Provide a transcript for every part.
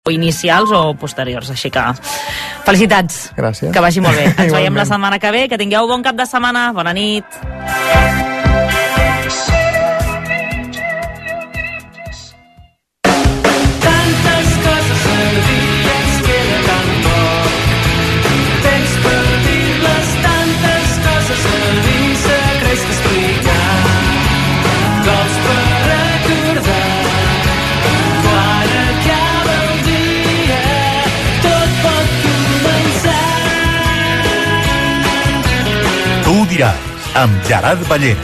inicials o posteriors, així que felicitats. Gràcies. Que vagi molt bé. Ens veiem la setmana que ve, que tingueu bon cap de setmana. Bona nit. Amb Gerard Ballera.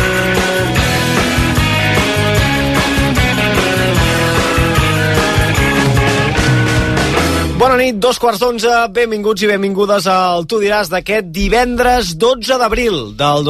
Bona nit, 11:15, benvinguts i benvingudes al Tu diràs d'aquest divendres 12 d'abril del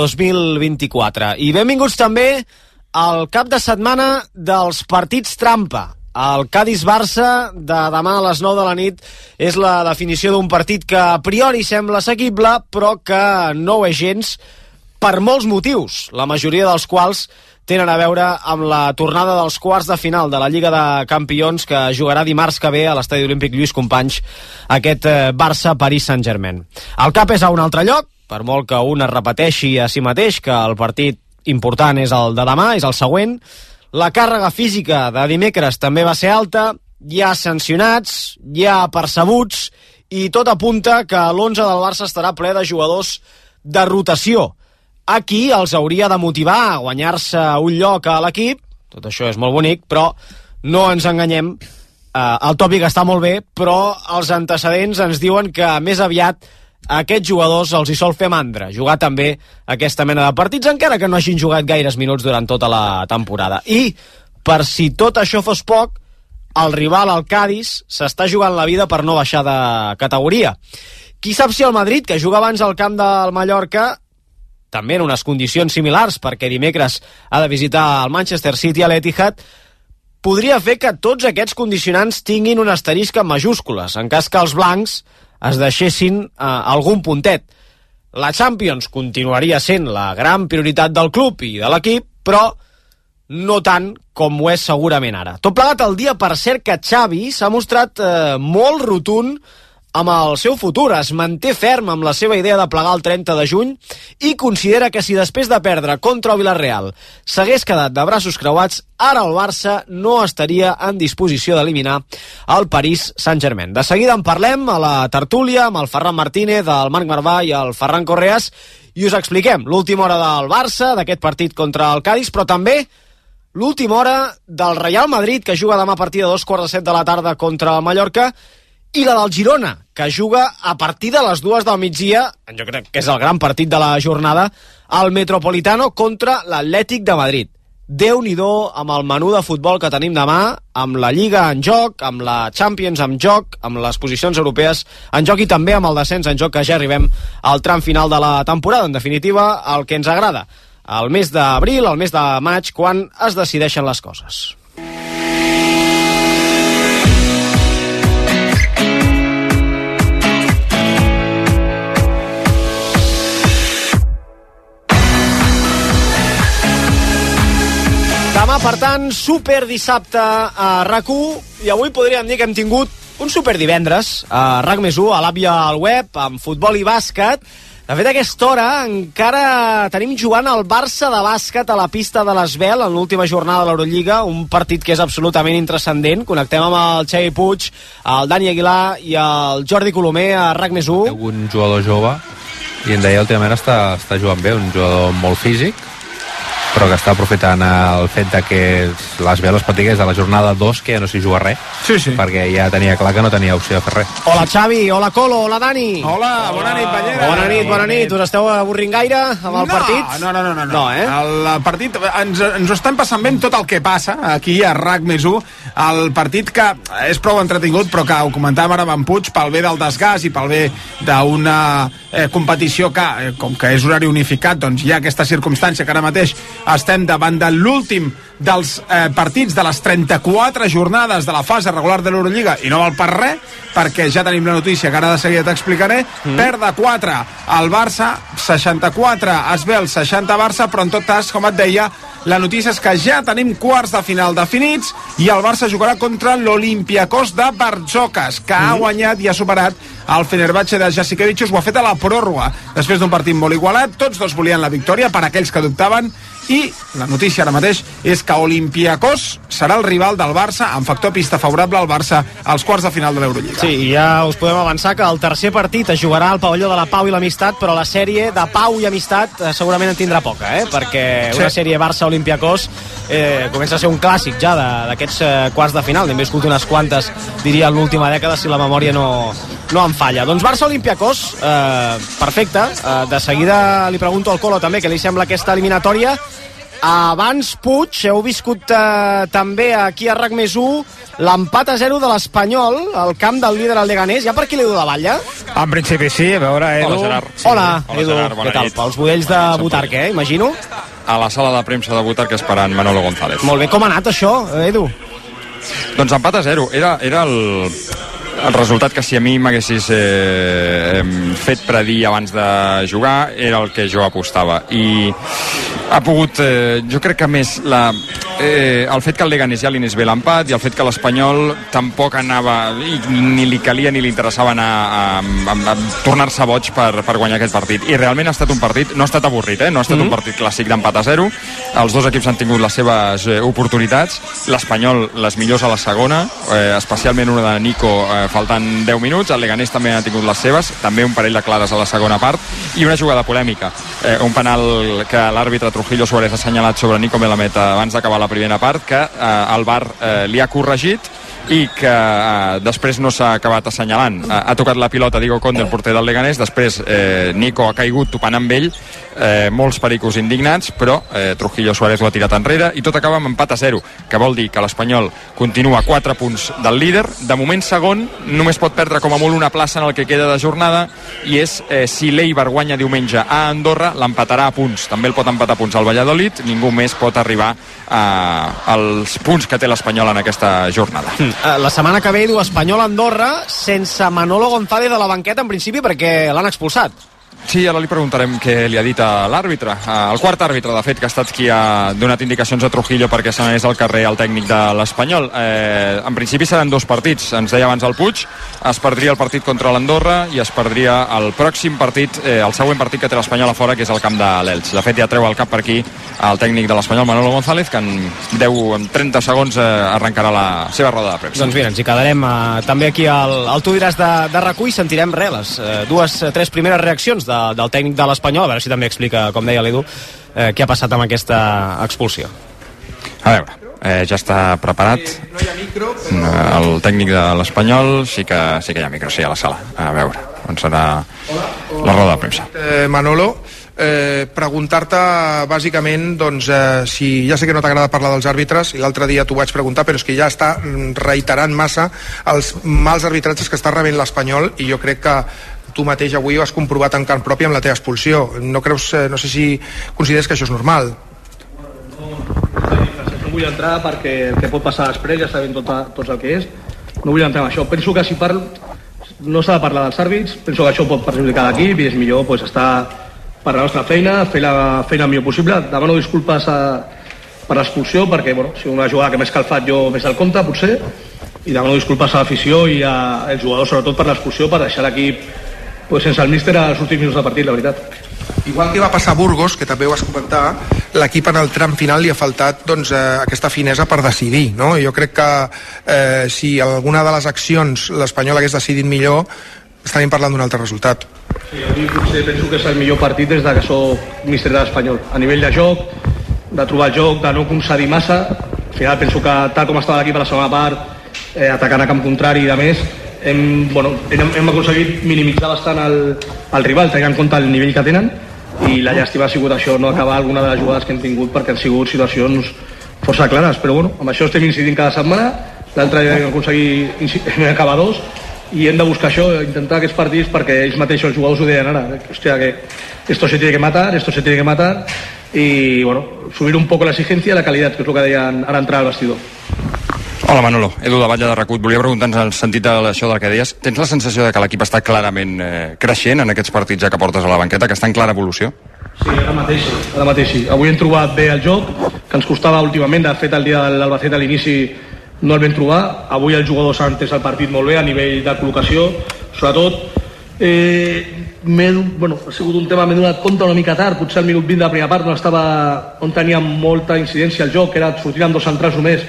2024. I benvinguts també al cap de setmana dels partits trampa. El Cádiz-Barça de demà a les 9 de la nit és la definició d'un partit que a priori sembla assequible, però que no ho és gens per molts motius, la majoria dels quals tenen a veure amb la tornada dels quarts de final de la Lliga de Campions que jugarà dimarts que ve a l'Estadi Olímpic Lluís Companys, aquest Barça-Paris Saint-Germain. El cap és a un altre lloc, per molt que un es repeteixi a si mateix que el partit important és el de demà, és el següent. La càrrega física de dimecres també va ser alta, hi ha sancionats, hi ha percebuts i tot apunta que l'11 del Barça estarà ple de jugadors de rotació. Aquí els hauria de motivar a guanyar-se un lloc a l'equip, tot això és molt bonic, però no ens enganyem, el tòpic està molt bé, però els antecedents ens diuen que més aviat a aquests jugadors els hi sol fer mandra jugar també aquesta mena de partits, encara que no hagin jugat gaires minuts durant tota la temporada. I, per si tot això fos poc, el rival, el Cádiz, s'està jugant la vida per no baixar de categoria. Qui sap si el Madrid, que juga abans al camp del Mallorca, també en unes condicions similars, perquè dimecres ha de visitar el Manchester City a l'Etihad, podria fer que tots aquests condicionants tinguin un asterisc en majúscules, en cas que els blancs es deixessin algun puntet. La Champions continuaria sent la gran prioritat del club i de l'equip, però no tant com ho és segurament ara. Tot plegat el dia, per cert, que Xavi s'ha mostrat molt rotund amb el seu futur, es manté ferm amb la seva idea de plegar el 30 de juny i considera que si després de perdre contra el Villarreal s'hagués quedat de braços creuats, ara el Barça no estaria en disposició d'eliminar el Paris Saint-Germain. De seguida en parlem a la tertúlia amb el Ferran Martínez, el Marc Marvà i el Ferran Correas i us expliquem l'última hora del Barça, d'aquest partit contra el Cádiz, però també l'última hora del Real Madrid, que juga demà a partir de 2:15 de la tarda contra el Mallorca, i la del Girona, que juga a partir de les 2 del migdia, jo crec que és el gran partit de la jornada, al Metropolitano contra l'Atlètic de Madrid. Déu-n'hi-do amb el menú de futbol que tenim demà, amb la Lliga en joc, amb la Champions en joc, amb les posicions europees en joc i també amb el descens en joc, que ja arribem al tram final de la temporada. En definitiva, el que ens agrada, el mes d'abril, el mes de maig, quan es decideixen les coses. Demà, per tant, super dissabte a RAC1 i avui podríem dir que hem tingut un super divendres a RAC+1, a l'app i al web, amb futbol i bàsquet. De fet, a aquesta hora encara tenim jugant el Barça de bàsquet a la pista de l'Esbel en l'última jornada de l'Eurolliga, un partit que és absolutament intranscendent. Connectem amb el Xavi Puig, el Dani Aguilar i el Jordi Colomer a RAC+1. Un jugador jove i en deia últimament està jugant bé, un jugador molt físic, però que està aprofitant el fet de que l'Esbel es pot dir que és de la jornada 2 que ja no s'hi juga res, sí. perquè ja tenia clar que no tenia opció de fer res. Hola Xavi, hola Colo, hola Dani. Hola, bona nit, Ballera. Bona nit. Us esteu avorrint gaire amb el partit? No, el partit, ens ho estem passant bé tot el que passa aquí a RAC+1, el partit que és prou entretingut, però que ho comentàvem ara amb en Puig, pel bé del desgast i pel bé d'una competició que, com que és horari unificat, doncs hi ha aquesta circumstància que ara mateix estem davant de l'últim dels partits de les 34 jornades de la fase regular de l'Eurolliga, i no val per res, perquè ja tenim la notícia que ara de seguida t'explicaré. Perd de 4 al Barça, 64 Asbel, 60 Barça, però en tot cas, com et deia, la notícia és que ja tenim quarts de final definits i el Barça jugarà contra l'Olympiakos de Barjokas, que ha guanyat i ha superat el Fenerbahce de Jasikevičius. Ho ha fet a la pròrroga, després d'un partit molt igualat. Tots dos volien la victòria, per aquells que dubtaven, i la notícia ara mateix és que Olympiakos serà el rival del Barça, amb factor pista favorable al Barça als quarts de final de l'Eurolliga. Sí, i ja us podem avançar que el tercer partit es jugarà al pavelló de la Pau i l'Amistat, però la sèrie de Pau i Amistat segurament en tindrà poca, perquè una sèrie Barça-Olympiakos comença a ser un clàssic ja d'aquests quarts de final. N'hem viscut unes quantes, diria, en l'última dècada, si la memòria no em falla. Doncs Barça-Olympiakos, perfecte. De seguida li pregunto al Colo també què li sembla aquesta eliminatòria. Abans, Puig, heu viscut també aquí a RAC+1 l'empat a 0 de l'Espanyol al camp del líder al Leganés. Ja per aquí l'Edu de Batlle? En principi sí, a veure, Edu. Hola, Gerard. Sí. Hola, Edu. Gerard, què tal? nit. Pels budells de Butarque, imagino? A la sala de premsa de Butarque esperant Manolo González. Molt bé, com ha anat això, Edu? Doncs empat a 0. Era el resultat que si a mi m'haguessis fet predir abans de jugar era el que jo apostava, i ha pogut, jo crec que més el fet que el Leganés ja li anés bé l'empat i el fet que l'Espanyol tampoc anava, ni li calia ni li interessava anar a tornar-se boig per guanyar aquest partit, i realment ha estat un partit, no ha estat avorrit, no ha estat un partit clàssic d'empat a 0. Els dos equips han tingut les seves oportunitats, l'Espanyol les millors a la segona, especialment una de Nico faltant 10 minuts, el Leganés també ha tingut les seves, també un parell de clares a la segona part, i una jugada polèmica, un penal que l'àrbitre Trujillo Suárez ha assenyalat sobre Nico Melamed abans d'acabar la primera part, que el VAR li ha corregit i que després no s'ha acabat assenyalant. Ha tocat la pilota Diego Conde, el porter del Leganés, després Nico ha caigut topant amb ell, molts pericos indignats, però Trujillo Suárez l'ha tirat enrere i tot acaba amb empat a 0, que vol dir que l'Espanyol continua 4 punts del líder, de moment segon, només pot perdre com a molt una plaça en el que queda de jornada, i és si l'Eibar guanya diumenge a Andorra, l'empatarà a punts, també el pot empatar a punts al Valladolid, ningú més pot arribar als punts que té l'Espanyol en aquesta jornada. La setmana que ve, Edu, Espanyol-Andorra sense Manolo González a la banqueta, en principi, perquè l'han expulsat. Sí, ara li preguntarem què li ha dit a l'àrbitre, el quart àrbitre, de fet, que ha estat qui ha donat indicacions a Trujillo perquè se n'anés al carrer el tècnic de l'Espanyol. En principi seran 2 partits, ens deia abans el Puig, es perdria el partit contra l'Andorra i es perdria el pròxim partit, el següent partit que té l'Espanyol a fora, que és el camp de l'Elx. De fet, ja treu el cap per aquí el tècnic de l'Espanyol, Manolo González, que en 30 segons arrencarà la seva roda de premsa. Doncs mira, ens hi quedarem també aquí al Tu diràs de RAC1 i sentirem les 2-3 primeres reaccions del tècnic de l'Espanyol, a veure si també explica, com deia l'Edu, què ha passat amb aquesta expulsió. A veure, ja està preparat el tècnic de l'Espanyol, sí que hi ha micro, sí, a la sala. A veure, on serà la roda de premsa. Manolo, preguntar-te bàsicament, doncs, si ja sé que no t'agrada parlar dels àrbitres, i l'altre dia t'ho vaig preguntar, però és que ja està reiterant massa els mals arbitratges que està rebent l'Espanyol, i jo crec que tu mateix avui ho has comprovat en carn pròpia amb la teva expulsió. No creus, no sé si consideres que això és normal? No vull entrar perquè el que pot passar després ja sabem tots el que és. No vull entrar en això. Penso que si parlo no s'ha de parlar dels àrbits, penso que això pot perjudicar l'equip i és millor estar per la nostra feina, fer la feina el millor possible. Demano disculpes per l'expulsió perquè si una jugada que m'he escalfat jo més del compte potser, i demano disculpes a l'afició i als jugadors sobretot per l'expulsió, per deixar l'equip sense el míster als últims minuts de partit, la veritat. Igual que va passar a Burgos, que també ho vas comentar, l'equip en el tram final li ha faltat aquesta finesa per decidir, no? Jo crec que si alguna de les accions l'Espanyol hagués decidit millor, estaríem parlant d'un altre resultat. Sí, avui potser penso que és el millor partit des que soc míster de l'Espanyol. A nivell de joc, de trobar el joc, de no concedir massa, al final penso que tal com estava l'equip a la segona part, atacant a camp contrari i de més, hem aconseguit minimitzar bastant el rival, tenint en compte el nivell que tenen, i la llàstima ha sigut això, no acabar alguna de les jugades que hem tingut, perquè han sigut situacions força clares, però amb això estem incidint cada setmana. L'altre dia vam aconseguir acabar 2 i hem de buscar això, intentar aquests partits, perquè ells mateixos, els jugadors, ho deien ara, hòstia, que esto se tiene que matar, y bueno, subir un poco la exigencia y la calidad, que es lo que deien ara entrar al vestidor. Hola Manolo, Edu de Batlle de RAC1. Volia preguntar-nos en el sentit d'això del que deies. Tens la sensació de que l'equip està clarament creixent en aquests partits ja que portes a la banqueta, que està en clara evolució? Sí, ara mateix sí. Avui hem trobat bé el joc, que ens costava últimament. De fet, el dia de l'Albacete a l'inici no el vam trobar. Avui els jugadors han entès el partit molt bé a nivell de col·locació. Sobretot, ha sigut un tema, m'he donat compte una mica tard, potser al minut 20 de la primera part on tenia molta incidència el joc, que era sortir amb dos centrals només,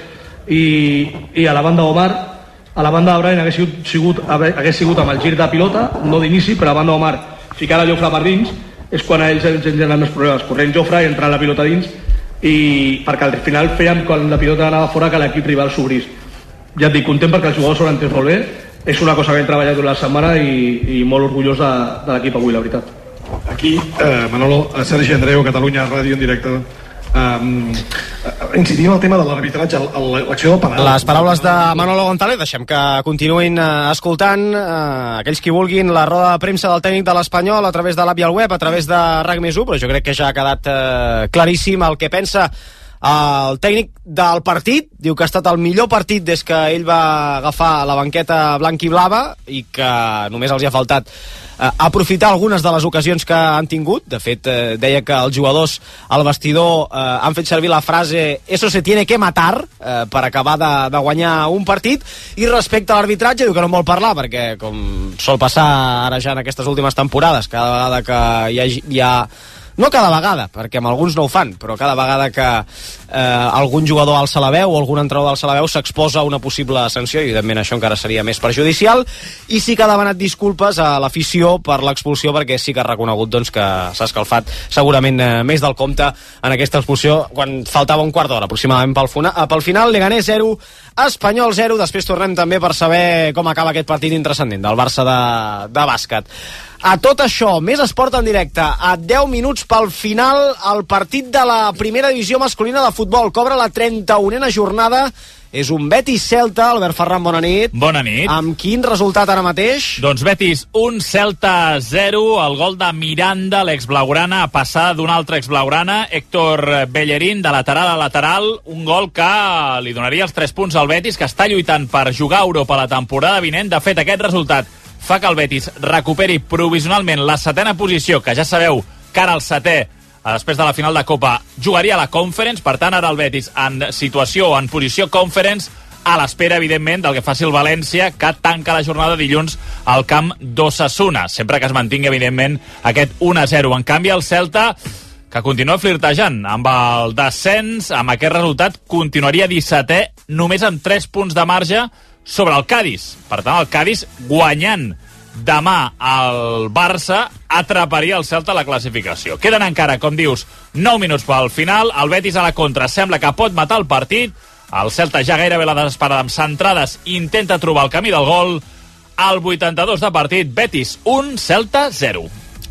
i a la banda d'Omar, a la banda de Brian hagués sigut amb el gir de pilota, no d'inici, però a la banda d'Omar ficar la Jofre per dins, és quan a ells ens generen més problemes, corrent Jofre i entrant la pilota dins, i perquè al final fèiem quan la pilota anava fora que l'equip rival s'obrís. Ja et dic, content perquè els jugadors s'ho han entès molt bé, és una cosa que hem treballat durant la setmana i molt orgullós de l'equip avui, la veritat. Aquí, Manolo, Sergi Andreu, Catalunya Ràdio en directe. Incidim en el tema de l'arbitratge, l'acció del penal. Les paraules de Manolo González, deixem que continuïn escoltant aquells qui vulguin la roda de premsa del tècnic de l'Espanyol a través de l'app i el web, a través de RAC+1, però jo crec que ja ha quedat claríssim el que pensa el tècnic del partit. Diu que ha estat el millor partit des que ell va agafar la banqueta blanc i blava i que només els hi ha faltat aprofitar algunes de les ocasions que han tingut. De fet, deia que els jugadors al vestidor han fet servir la frase "eso se tiene que matar" per acabar de guanyar un partit. I respecte a l'arbitratge, diu que no en vol parlar perquè, com sol passar ara ja en aquestes últimes temporades, cada vegada que hi ha no cada vegada, perquè amb alguns no ho fan, però cada vegada que algun jugador alça la veu o algun entrenador alça la veu s'exposa una possible sanció, i evidentment això encara seria més perjudicial. I sí que ha demanat disculpes a l'afició per l'expulsió, perquè sí que ha reconegut doncs, que s'ha escalfat segurament més del compte en aquesta expulsió quan faltava un quart d'hora aproximadament pel final. Leganés 0, Espanyol 0. Després tornem també per saber com acaba aquest partit intrascendent del Barça de bàsquet. A tot això, més esport en directe. A 10 minuts pel final, el partit de la primera divisió masculina de futbol cobra la 31a jornada. És un Betis-Celta. Albert Ferran, bona nit. Bona nit. Amb quin resultat ara mateix? Doncs Betis 1, Celta 0. El gol de Miranda, l'ex-blaugrana, a passar d'un altre ex-blaugrana, Héctor Bellerín, de lateral a lateral. Un gol que li donaria els 3 punts al Betis, que està lluitant per jugar a Europa la temporada vinent. De fet, aquest resultat fa que el Betis recuperi provisionalment la 7ª posició, que ja sabeu que ara el 7è, després de la final de Copa, jugaria a la Conference. Per tant, ara el Betis en situació, en posició Conference, a l'espera, evidentment, del que faci el València, que tanca la jornada dilluns al camp d'Osasuna, sempre que es mantingui, evidentment, aquest 1-0. En canvi, el Celta, que continua flirtejant amb el descens, amb aquest resultat continuaria 17è, només amb 3 punts de marge sobre el Cádiz. Per tant, el Cádiz, guanyant demà el Barça, atraparia el Celta a la classificació. Queden encara, com dius, 9 minuts pel final. El Betis a la contra sembla que pot matar el partit. El Celta ja gairebé la desesperada amb centrades intenta trobar el camí del gol. Al 82 de partit, Betis 1, Celta 0.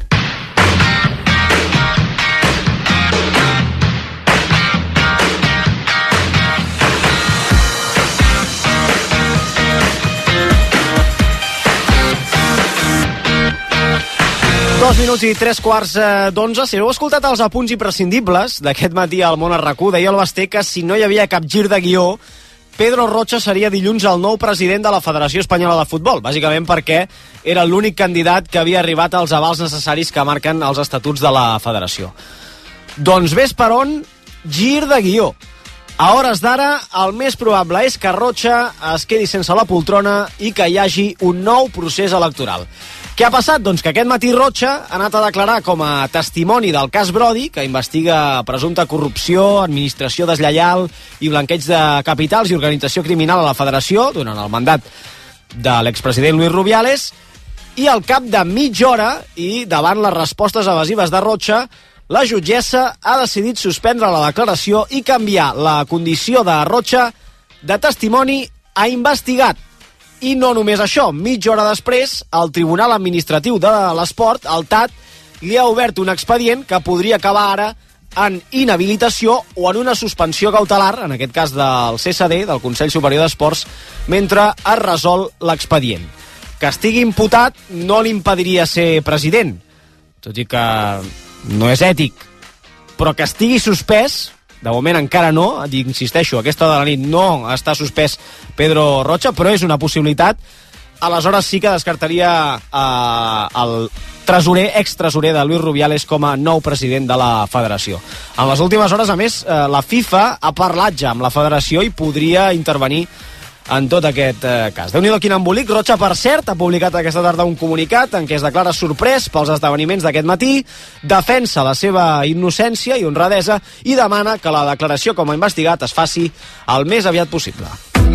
Dos minuts i 3:15. Si heu escoltat els apunts imprescindibles d'aquest matí al Món a RAC1, deia el Basté que si no hi havia cap gir de guió, Pedro Rocha seria dilluns el nou president de la Federació Espanyola de Futbol, bàsicament perquè era l'únic candidat que havia arribat als avals necessaris que marquen els estatuts de la federació. Doncs ves per on, gir de guió. A hores d'ara, el més probable és que Rocha es quedi sense la poltrona i que hi hagi un nou procés electoral. Què ha passat? Doncs que aquest matí Rocha ha anat a declarar com a testimoni del cas Brody, que investiga presumpta corrupció, administració deslleial i blanqueig de capitals i organització criminal a la federació durant el mandat de l'expresident Luis Rubiales, i al cap de mitja hora, i davant les respostes evasives de Rocha, la jutgessa ha decidit suspendre la declaració i canviar la condició de Rocha de testimoni a investigat. I no només això, mitja hora després, el Tribunal Administratiu de l'Esport, el TAT, li ha obert un expedient que podria acabar ara en inhabilitació o en una suspensió cautelar, en aquest cas del CSD, del Consell Superior d'Esports, mentre es resol l'expedient. Que estigui imputat no li impediria ser president, tot i que no és ètic però que estigui suspès, de moment encara no, insisteixo, a aquesta hora de la nit no està suspès Pedro Rocha, però és una possibilitat. Aleshores sí que descartaria el extresorer de Luis Rubiales com a nou president de la federació. En les últimes hores, a més, la FIFA ha parlat ja amb la federació i podria intervenir en tot aquest cas. Déu-n'hi-do quin embolic. Rocha, per cert, ha publicat aquesta tarda un comunicat en què es declara sorprès pels esdeveniments d'aquest matí, defensa la seva innocència i honradesa i demana que la declaració com a investigat es faci el més aviat possible.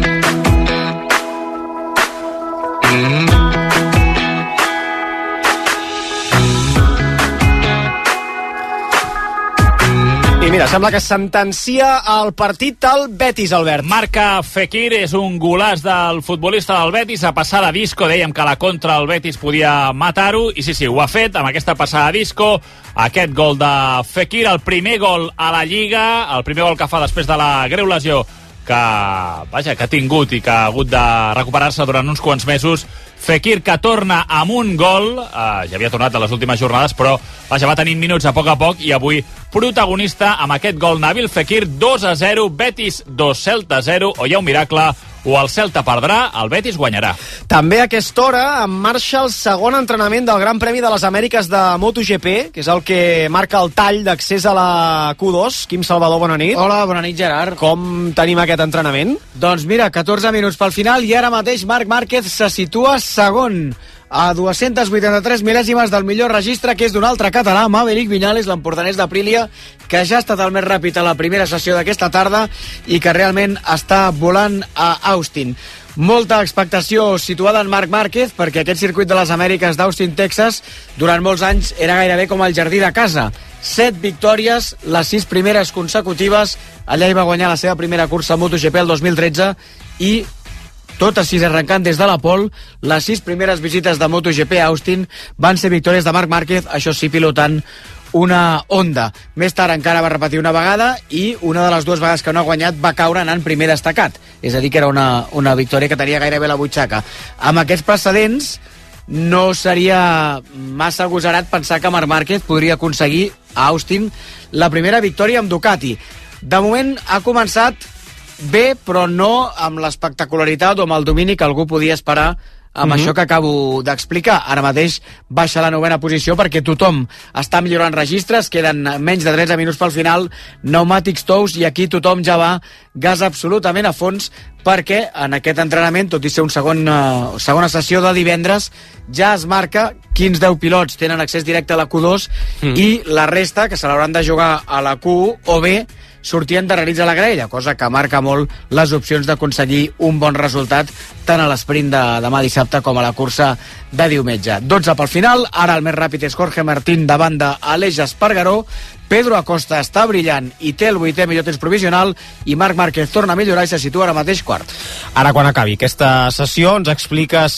I mira, sembla que sentencia el partit al Betis, Albert. Marca Fekir, és un golaç del futbolista del Betis, a passada disco, dèiem que la contra el Betis podia matar-ho, i sí, ho ha fet, amb aquesta passada disco, aquest gol de Fekir, el primer gol a la Lliga, el primer gol que fa després de la greu lesió que ha tingut i que ha hagut de recuperar-se durant uns quants mesos. Fekir, que torna amb un gol, ja havia tornat a les últimes jornades, però va tenint minuts a poc, i avui protagonista amb aquest gol. Nabil Fekir, 2-0, Betis 2, Celta 0, o hi ha un miracle, o el Celta perdrà, el Betis guanyarà. També a aquesta hora en marxa el segon entrenament del Gran Premi de les Amèriques de MotoGP, que és el que marca el tall d'accés a la Q2. Quim Salvador, bona nit. Hola, bona nit, Gerard. Com tenim aquest entrenament? Doncs mira, 14 minuts pel final i ara mateix Marc Márquez se situa segon a 283 mil·lèsimes del millor registre, que és d'un altre català, Maverick Viñales, l'empordanès d'Aprilia, que ja ha estat el més ràpid a la primera sessió d'aquesta tarda i que realment està volant a Austin. Molta expectació situada en Marc Márquez, perquè aquest circuit de les Amèriques d'Austin, Texas, durant molts anys era gairebé com el jardí de casa. 7 victòries, les 6 primeres consecutives. Allà hi va guanyar la seva primera cursa a MotoGP el 2013 i totes 6 arrencant des de la pole. Les 6 primeres visites de MotoGP a Austin van ser victòries de Marc Márquez, això sí, pilotant una Honda. Més tard encara va repetir una vegada i una de les 2 vegades que no ha guanyat va caure anant primer destacat. És a dir, que era una victòria que tenia gairebé la butxaca. Amb aquests precedents no seria massa agosarat pensar que Marc Márquez podria aconseguir a Austin la primera victòria amb Ducati. De moment ha començat bé, però no amb l'espectacularitat o amb el domini que algú podia esperar amb això que acabo d'explicar. Ara mateix baixa a la 9ª posició perquè tothom està millorant registres, queden menys de 13 minuts pel final, pneumàtics tous, i aquí tothom ja va gas absolutament a fons, perquè en aquest entrenament, tot i ser una segona sessió de divendres, ja es marca quins 10 pilots tenen accés directe a la Q2 i la resta, que se l'hauran de jugar a la Q1, o bé sortien darrerits a la graella, cosa que marca molt les opcions d'aconseguir un bon resultat tant a l'esprint de demà dissabte com a la cursa de diumenge. 12 pel final, ara el més ràpid és Jorge Martín davant d'Aleix Espargaró. Pedro Acosta està brillant i té el 8è millor temps provisional, i Marc Márquez torna a millorar i se situa ara mateix quart. Ara, quan acabi aquesta sessió, ens expliques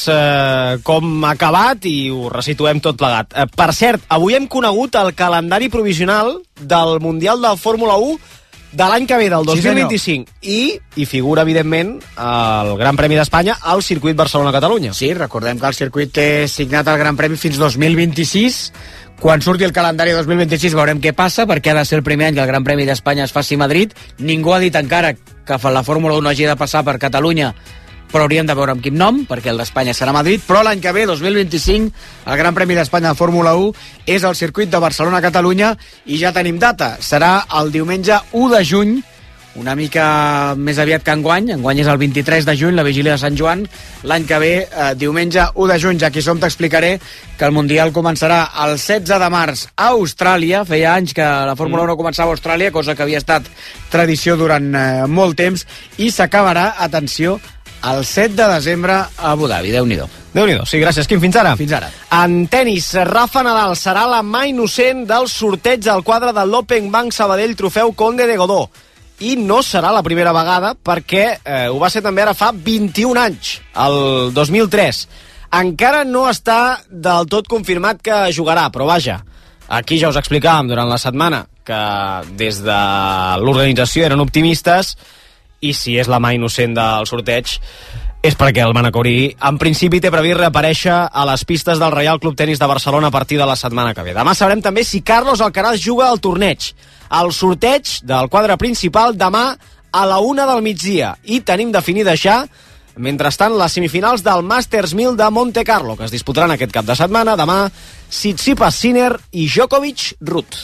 com ha acabat i ho resituem tot plegat. Per cert, avui hem conegut el calendari provisional del Mundial de Fórmula 1 de l'any que ve, del 2025, i figura, evidentment, el Gran Premi d'Espanya al circuit Barcelona-Catalunya. Sí, recordem que el circuit té signat el Gran Premi fins 2026. Quan surti el calendari 2026 veurem què passa, perquè ha de ser el primer any que el Gran Premi d'Espanya es faci a Madrid. Ningú ha dit encara que la Fórmula 1 hagi de passar per Catalunya, però hauríem de veure amb quin nom, perquè el d'Espanya serà a Madrid. Però l'any que ve, 2025, el Gran Premi d'Espanya de Fórmula 1 és el circuit de Barcelona-Catalunya, i ja tenim data. Serà el diumenge 1 de juny, una mica més aviat que enguany. Enguany és el 23 de juny, la vigília de Sant Joan. L'any que ve, diumenge 1 de juny, ja que hi som, t'explicaré que el Mundial començarà el 16 de març a Austràlia. Feia anys que la Fórmula 1 començava a Austràlia, cosa que havia estat tradició durant molt temps, i s'acabarà, atenció, el 7 de desembre a Abu Dhabi. Déu-n'hi-do. Déu-n'hi-do. Sí, gràcies, Quim. Fins ara. Fins ara. En tenis, Rafa Nadal serà la mà innocent del sorteig al quadre de l'Open Bank Sabadell Trofeu Conde de Godó. I no serà la primera vegada, perquè ho va ser també ara fa 21 anys, el 2003. Encara no està del tot confirmat que jugarà, però vaja, aquí ja us explicàvem durant la setmana que des de l'organització eren optimistes, i si és la mà innocent del sorteig, és perquè el Manacorí en principi té previst reaparèixer a les pistes del Reial Club Tenis de Barcelona a partir de la setmana que ve. Demà sabrem també si Carlos Alcaraz juga al torneig. El sorteig del quadre principal demà a la 1 del migdia. I tenim definida ja, mentrestant, les semifinals del Masters 1000 de Monte Carlo, que es disputaran aquest cap de setmana. Demà, Tsitsipas Sinner i Djokovic Ruud.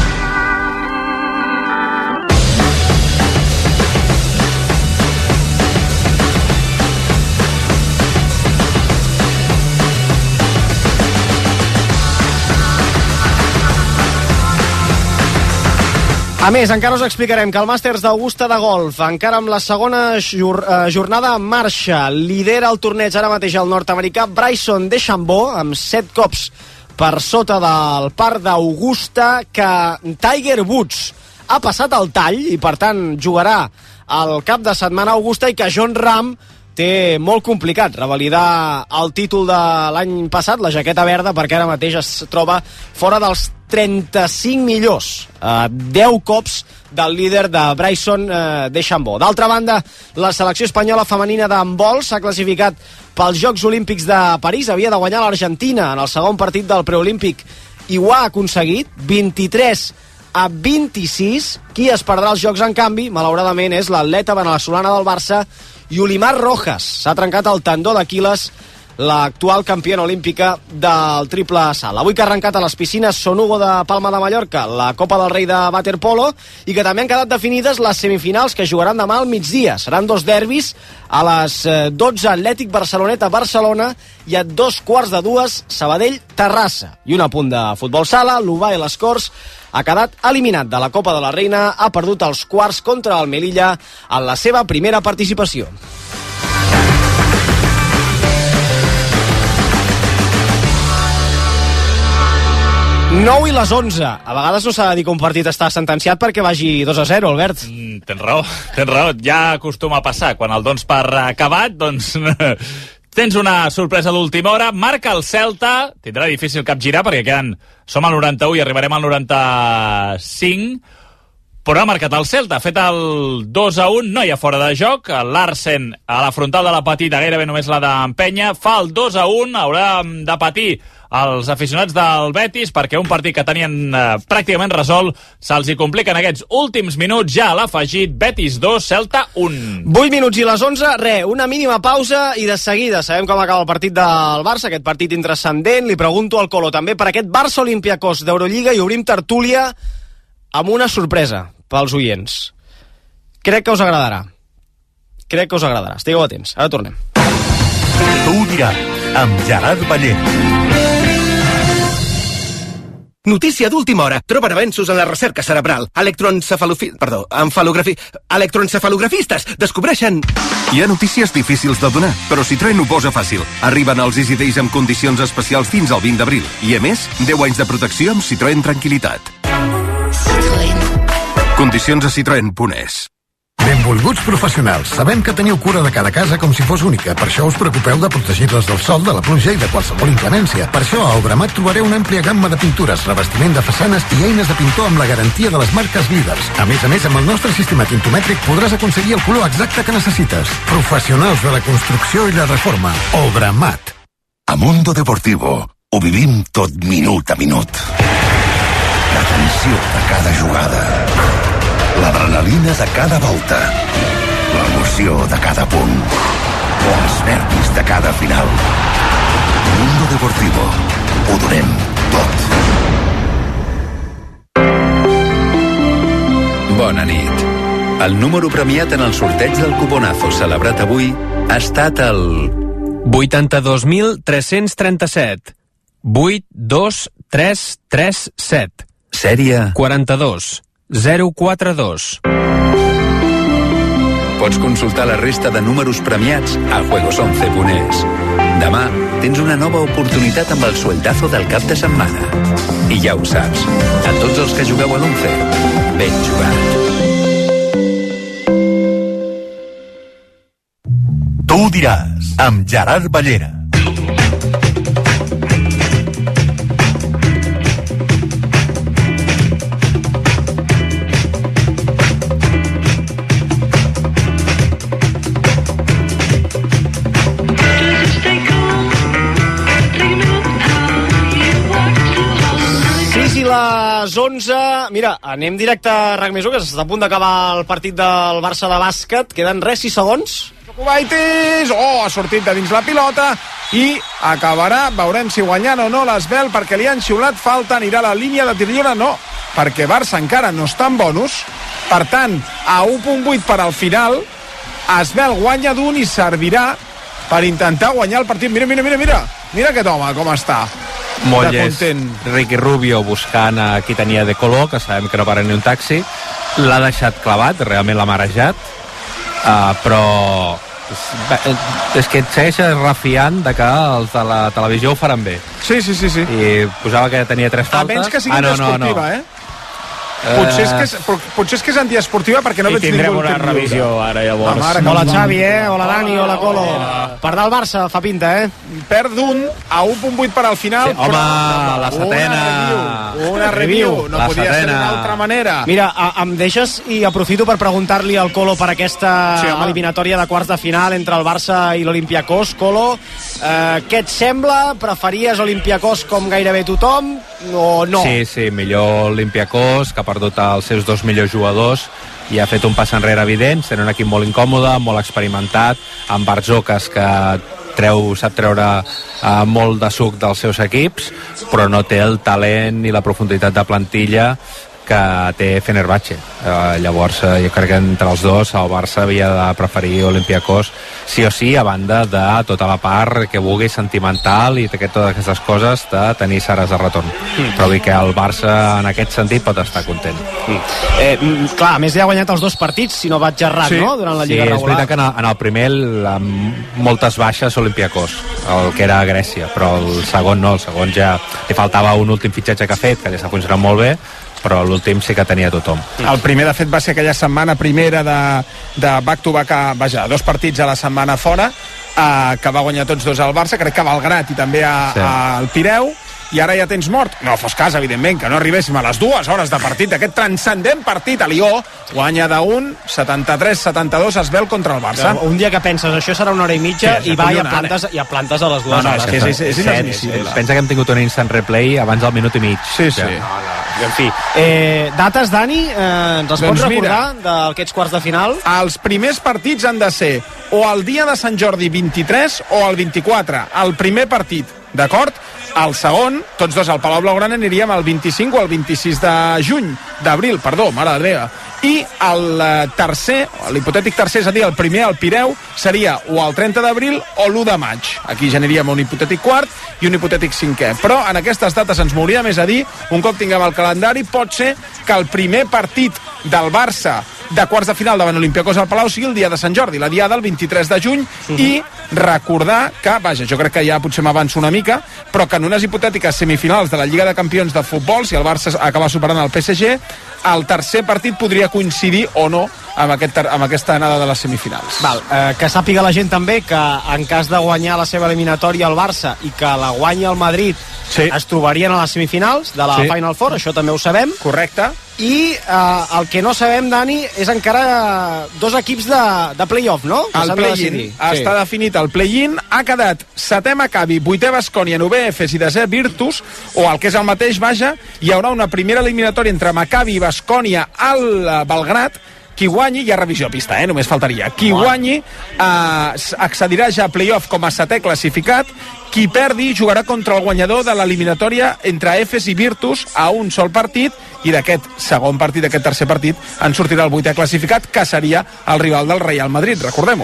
A més, encara us explicarem que el Màsters d'Augusta de golf, encara amb la segona jornada en marxa, lidera el torneig ara mateix el nord-americà Bryson DeChambeau, amb 7 cops per sota del par d'Augusta, que Tiger Woods ha passat el tall i, per tant, jugarà el cap de setmana a Augusta, i que Jon Rahm té molt complicat revalidar el títol de l'any passat, la jaqueta verda, perquè ara mateix es troba fora dels 35 millors, 10 cops del líder de Bryson DeChambeau. D'altra banda, la selecció espanyola femenina d'handbol s'ha classificat pels Jocs Olímpics de París. Havia de guanyar l'Argentina en el segon partit del preolímpic i ho ha aconseguit, 23-26. Qui es perdrà els Jocs, en canvi, malauradament, és l'atleta veneçolana del Barça, Yolimar Rojas. S'ha trencat el tendó d'Aquil·les, l'actual campiona olímpica del triple salt. Avui que ha arrencat a les piscines Son Hugo de Palma de Mallorca la Copa del Rei de waterpolo, i que també han quedat definides les semifinals que jugaran demà al migdia. Seran 2 derbis, a les 12 Atlètic Barceloneta-Barcelona i a 2:15 Sabadell-Terrassa. I un apunt de futbol sala, l'Ubà i les Corts ha quedat eliminat de la Copa de la Reina, ha perdut els quarts contra el Melilla en la seva primera participació. Nou i les 11. A vegades no s'ha de dir que un partit està sentenciat perquè vagi 2-0, Albert. Tens raó. Ja acostuma a passar. Quan el dones per acabat, doncs tens una sorpresa d'última hora. Marca el Celta. Tindrà difícil capgirar perquè som al 91 i arribarem al 95. Però ha marcat el Celta, ha fet el 2-1, no hi ha fora de joc. Larsen a la frontal de la petita, gairebé només la d'empenya, fa el 2-1, haurà de patir els aficionats del Betis perquè un partit que tenien pràcticament resolt se'ls hi complica en aquests últims minuts. Ja l'ha afegit. Betis 2, Celta 1. 8 minuts i les 11, una mínima pausa i de seguida sabem com acaba el partit del Barça, aquest partit intrascendent. Li pregunto al Colo també per aquest Barça Olympiacos d'Eurolliga i obrim tertúlia amb una sorpresa pels oients. Crec que us agradarà. Estigueu atents. Ara tornem. Tu ho diràs, amb Gerard Ballent. Notícia d'última hora. Troben avenços en la recerca cerebral. Electroencefalografistes descobreixen... Hi ha notícies difícils de donar, però Citroën ho posa fàcil. Arriben els Easy Days amb condicions especials fins al 20 d'abril. I, a més, 10 anys de protecció amb Citroën Tranquilitat. Condicions a citroen.es. Benvolguts professionals, sabem que teniu cura de cada casa com si fos única. Per això us preocupeu de protegir-les del sol, de la pluja i de qualsevol inclemència. Per això a Obramat trobareu una àmplia gamma de pintures, revestiment de façanes i eines de pintor amb la garantia de les marques líders. A més, amb el nostre sistema tintomètric podràs aconseguir el color exacte que necessites. Professionals de la construcció i la reforma. Obramat. A Mundo Deportivo ho vivim tot minut a minut. La tensió de cada jugada, l'adrenalina de cada volta, l'emoció de cada punt, els nervis de cada final. Mundo Deportivo, ho donem tot. Bona nit. El número premiat en el sorteig del cuponazo celebrat avui ha estat el 82.337. 82337. Sèrie 42042. Pots consultar la resta de números premiats a juegos11.es. Demà tens una nova oportunitat amb el sueldazo del cap de setmana. I ja ho saps, a tots els que jugueu a l'11, ben jugat. Tu ho diràs, amb Gerard Ballera. les 11. Mira, anem directe a RAC més 1, que s'està a punt d'acabar el partit del Barça de bàsquet. Queden 6 segons. Kubaitis, ha sortit de dins la pilota i acabarà, veurem si guanyant o no l'Asbel, perquè li han xiulat falta, anirà a la línia de tir lliure, no, perquè Barça encara no està en bonus, per tant, a 1.8 per al final, Asbel guanya d'un i servirà per intentar guanyar el partit. Mira aquest home com està. Molt llest, Ricky Rubio buscant a qui tenia de color, que sabem que no para ni un taxi, l'ha deixat clavat, realment l'ha marejat, però és que et segueixes refiant de que els de la televisió ho faran bé. Sí. I posava que tenia 3 faltes. A menys que sigui esportiva, Potser és que és antiesportiva perquè no veig ningú. I tindrem una revisió ara llavors. Hola Xavi, hola Dani, hola Colo. Per del Barça fa pinta, Perd d'un a 1.8 per al final. Sí, home, la setena. Una review. No podia ser d'una altra manera. Mira, em deixes i aprofito per preguntar-li al Colo per aquesta eliminatòria de quarts de final entre el Barça i l'Olympiacos. Colo, què et sembla? Preferíes Olympiacos com gairebé tothom o no? Sí, millor Olympiacos, que ha perdut els seus 2 millors jugadors i ha fet un pas enrere evident, sent un equip molt incòmode, molt experimentat, amb Barzokas que sap treure molt de suc dels seus equips, però no té el talent ni la profunditat de plantilla que té Fenerbahçe. Llavors jo crec que entre els dos el Barça havia de preferir Olympiacos sí o sí, a banda de tota la part que vulgui sentimental i totes aquestes coses de tenir sares de retorn. Però vull que el Barça en aquest sentit pot estar content. Clar, a més ja ha guanyat els 2 partits, si no vaig errat, no? Durant la Lliga regular. Sí, és veritat que en el primer amb moltes baixes Olympiacos, el que era a Grècia, però el segon no, el segon ja li faltava un últim fitxatge que ha fet, que ja està funcionant molt bé, però l'últim sí que tenia tothom. El primer, de fet, va ser aquella setmana primera de back-to-back, 2 partits a la setmana fora, que va guanyar tots 2 al Barça, crec que a Belgrat i també al Pireu, i ara ja tens mort. No fos cas, evidentment, que no arribéssim a les 2 hores de partit, d'aquest transcendent partit a Lió, guanya d'1, 73-72, Asbel contra el Barça. Un dia que penses, això serà 1 hora i mitja, i va i a plantes a les 2 hores. És inadmissible. Pensa que hem tingut un instant replay abans del minut i mig. Sí. En fi, dates, Dani, ens els pots recordar d'aquests quarts de final? Els primers partits han de ser o el dia de Sant Jordi 23 o el 24, el primer partit, d'acord? El segon, tots dos al Palau Blaugrana, aniríem el 25 o el 26 d'abril, mare de Déu. I el tercer, l'hipotètic tercer, és a dir, el primer, el Pireu, seria o el 30 d'abril o l'1 de maig. Aquí ja aniríem un hipotètic quart i un hipotètic cinquè. Però en aquestes dates ens mouria més a dir, un cop tinguem el calendari, pot ser que el primer partit del Barça de quarts de final davant Olympiacos al Palau sigui el dia de Sant Jordi, la diada del 23 de juny, i recordar que, vaja, jo crec que ja potser m'avanço una mica, però que en unes hipotètiques semifinals de la Lliga de Campions de futbol, si el Barça acaba superant el PSG, el tercer partit podria coincidir o no amb aquesta anada de les semifinals. Que sàpiga la gent també que en cas de guanyar la seva eliminatòria al Barça i que la guanyi el Madrid, es trobarien a les semifinals de la Final Four, això també ho sabem. Correcte. I el que no sabem, Dani, és encara 2 equips de play-off, no? El play-in. Està definit el play-in. Ha quedat 7è Maccabi, 8è Baskonia, 9è Efes i 10è Virtus, o el que és el mateix, vaja, hi haurà una primera eliminatòria entre Maccabi i Baskonia al Belgrat. Qui guanyi, hi ha revisió a pista, només faltaria. Qui guanyi accedirà ja a play-off com a 7è classificat. Qui perdi jugarà contra el guanyador de l'eliminatòria entre Efes i Virtus a un sol partit, i d'aquest segon partit, d'aquest tercer partit, en sortirà el 8è classificat, que seria el rival del Real Madrid, recordem-ho.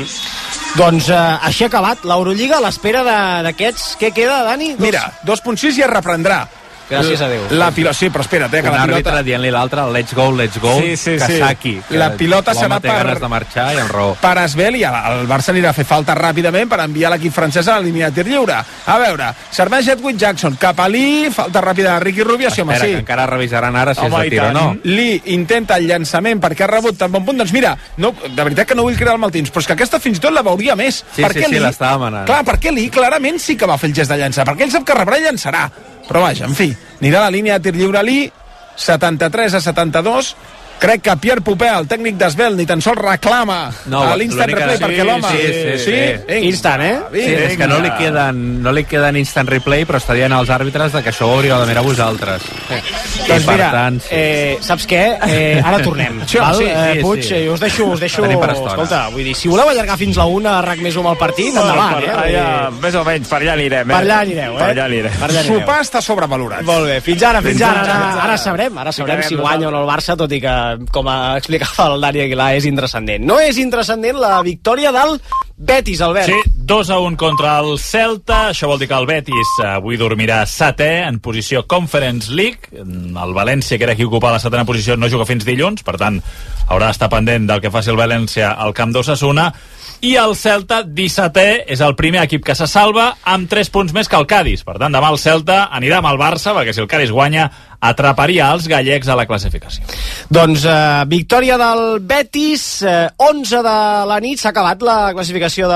Doncs així ha acabat l'Eurolliga, a l'espera d'aquests. Què queda, Dani? Mira, 2.6 i es reprendrà. Gràcies a Déu. La pilota, sí, però espera't, que la pilota... Un àrbitre dient-li l'altre, let's go, Kasaki. La pilota serà té ganes de marxar i amb raó. Per Asbel, i el Barça anirà a fer falta ràpidament per enviar l'equip francès a la línia de tir lliure. A veure, serveix Edwin Jackson, cap a Lee, falta ràpida de Ricky Rubio, sí, home, sí. Que encara revisaran ara si és de tir o no. Lee intenta el llançament perquè ha rebut tan bon punt. Doncs mira, de veritat que no vull crear el mal temps, però és que aquesta fins i tot la veuria més. Sí, l'estava manant. Clar, perquè Lee clarament sí que va fer el gest de llançar, perquè ell sap que rebrà i llançarà. Però vaja, en fi, anirà a la línia de tir lliure Lee, 73-72, Crec que Pierre Poupé, el tècnic d'Esbel, ni tan sols reclama a l'instant replay, perquè l'home... Sí. Instant, Sí, és que no li queden instant replay, però està dient als àrbitres que això ho hauríeu de mirar vosaltres. Doncs mira, saps què? Ara tornem. Val? Puig, us deixo... Escolta, vull dir, si voleu allargar fins la 1 a RAC més 1 al partit, endavant, Més o menys, per allà anirem. Per allà anireu, Sopar està sobrevalorat. Molt bé, fins ara. Ara sabrem si guanya o no el Barça, tot i que, com explicava el Dani Aguilar, és intrascendent. No és intrascendent la victòria del Betis, Albert. Sí, 2-1 contra el Celta. Això vol dir que el Betis avui dormirà setè en posició Conference League. El València, que era qui ocupa la setena posició, no juga fins dilluns, per tant haurà d'estar pendent del que faci el València al camp d'Osasuna. I el Celta, 17è, és el primer equip que se salva amb 3 punts més que el Cádiz. Per tant, demà el Celta anirà amb el Barça, perquè si el Cádiz guanya, atraparia els gallecs a la classificació. Doncs victòria del Betis, 11 de la nit, s'ha acabat la classificació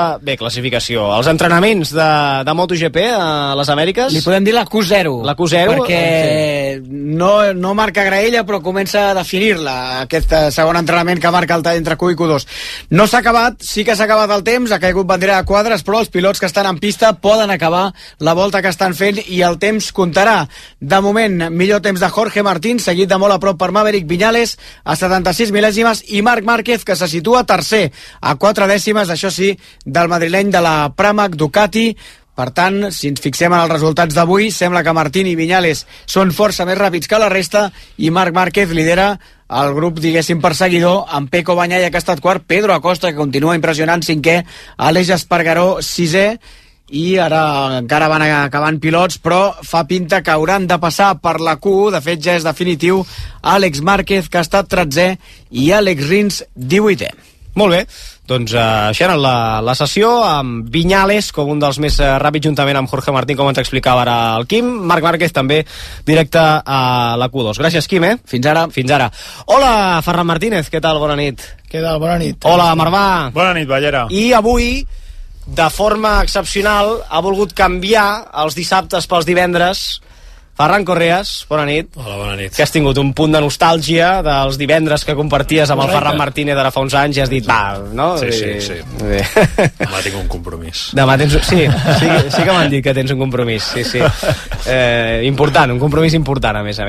els entrenaments de MotoGP a les Amèriques. Li podem dir la Q0. La Q0. Perquè no marca graella, però comença a definir-la, aquest segon entrenament que marca el tall entre Q i Q2. No s'ha acabat, sí que s'ha acabat el temps, ha caigut bandera de quadres, però els pilots que estan en pista poden acabar la volta que estan fent i el temps comptarà. De moment, millor temps de Jorge Martín, seguit de molt a prop per Maverick Viñales a 76 mil·lèsimes, i Marc Márquez, que se situa tercer a 4 dècimes, això sí, del madrileny de la Pramac Ducati. Per tant, si ens fixem en els resultats d'avui, sembla que Martín i Viñales són força més ràpids que la resta, i Marc Márquez lidera el grup, diguéssim, perseguidor, amb Pecco Bagnaia, que ha estat quart, Pedro Acosta, que continua impressionant, cinquè, Aleix Espargaró, sisè, i ara encara van acabant pilots, però fa pinta que hauran de passar per la Q1. De fet, ja és definitiu. Àlex Márquez, que ha estat 13è, i Àlex Rins, 18è. Molt bé, doncs això era la sessió amb Viñales com un dels més ràpids, juntament amb Jorge Martín, com ens explicava ara el Quim. Marc Márquez també directe a la Q2. Gràcies, Quim, Fins ara. Hola, Ferran Martínez, què tal? Bona nit. Què tal? Bona nit. Hola, Marvà. Bona nit, Ballera. I avui, de forma excepcional, ha volgut canviar els dissabtes pels divendres. Ferran Correas, bona nit. Hola, bona nit. Que has tingut un punt de nostàlgia dels divendres que comparties amb el Ferran Martínez ara fa uns anys i has dit, no? Sí. Demà tinc un compromís. Demà tens... Sí que m'han dit que tens un compromís, sí. Important, un compromís important, a més.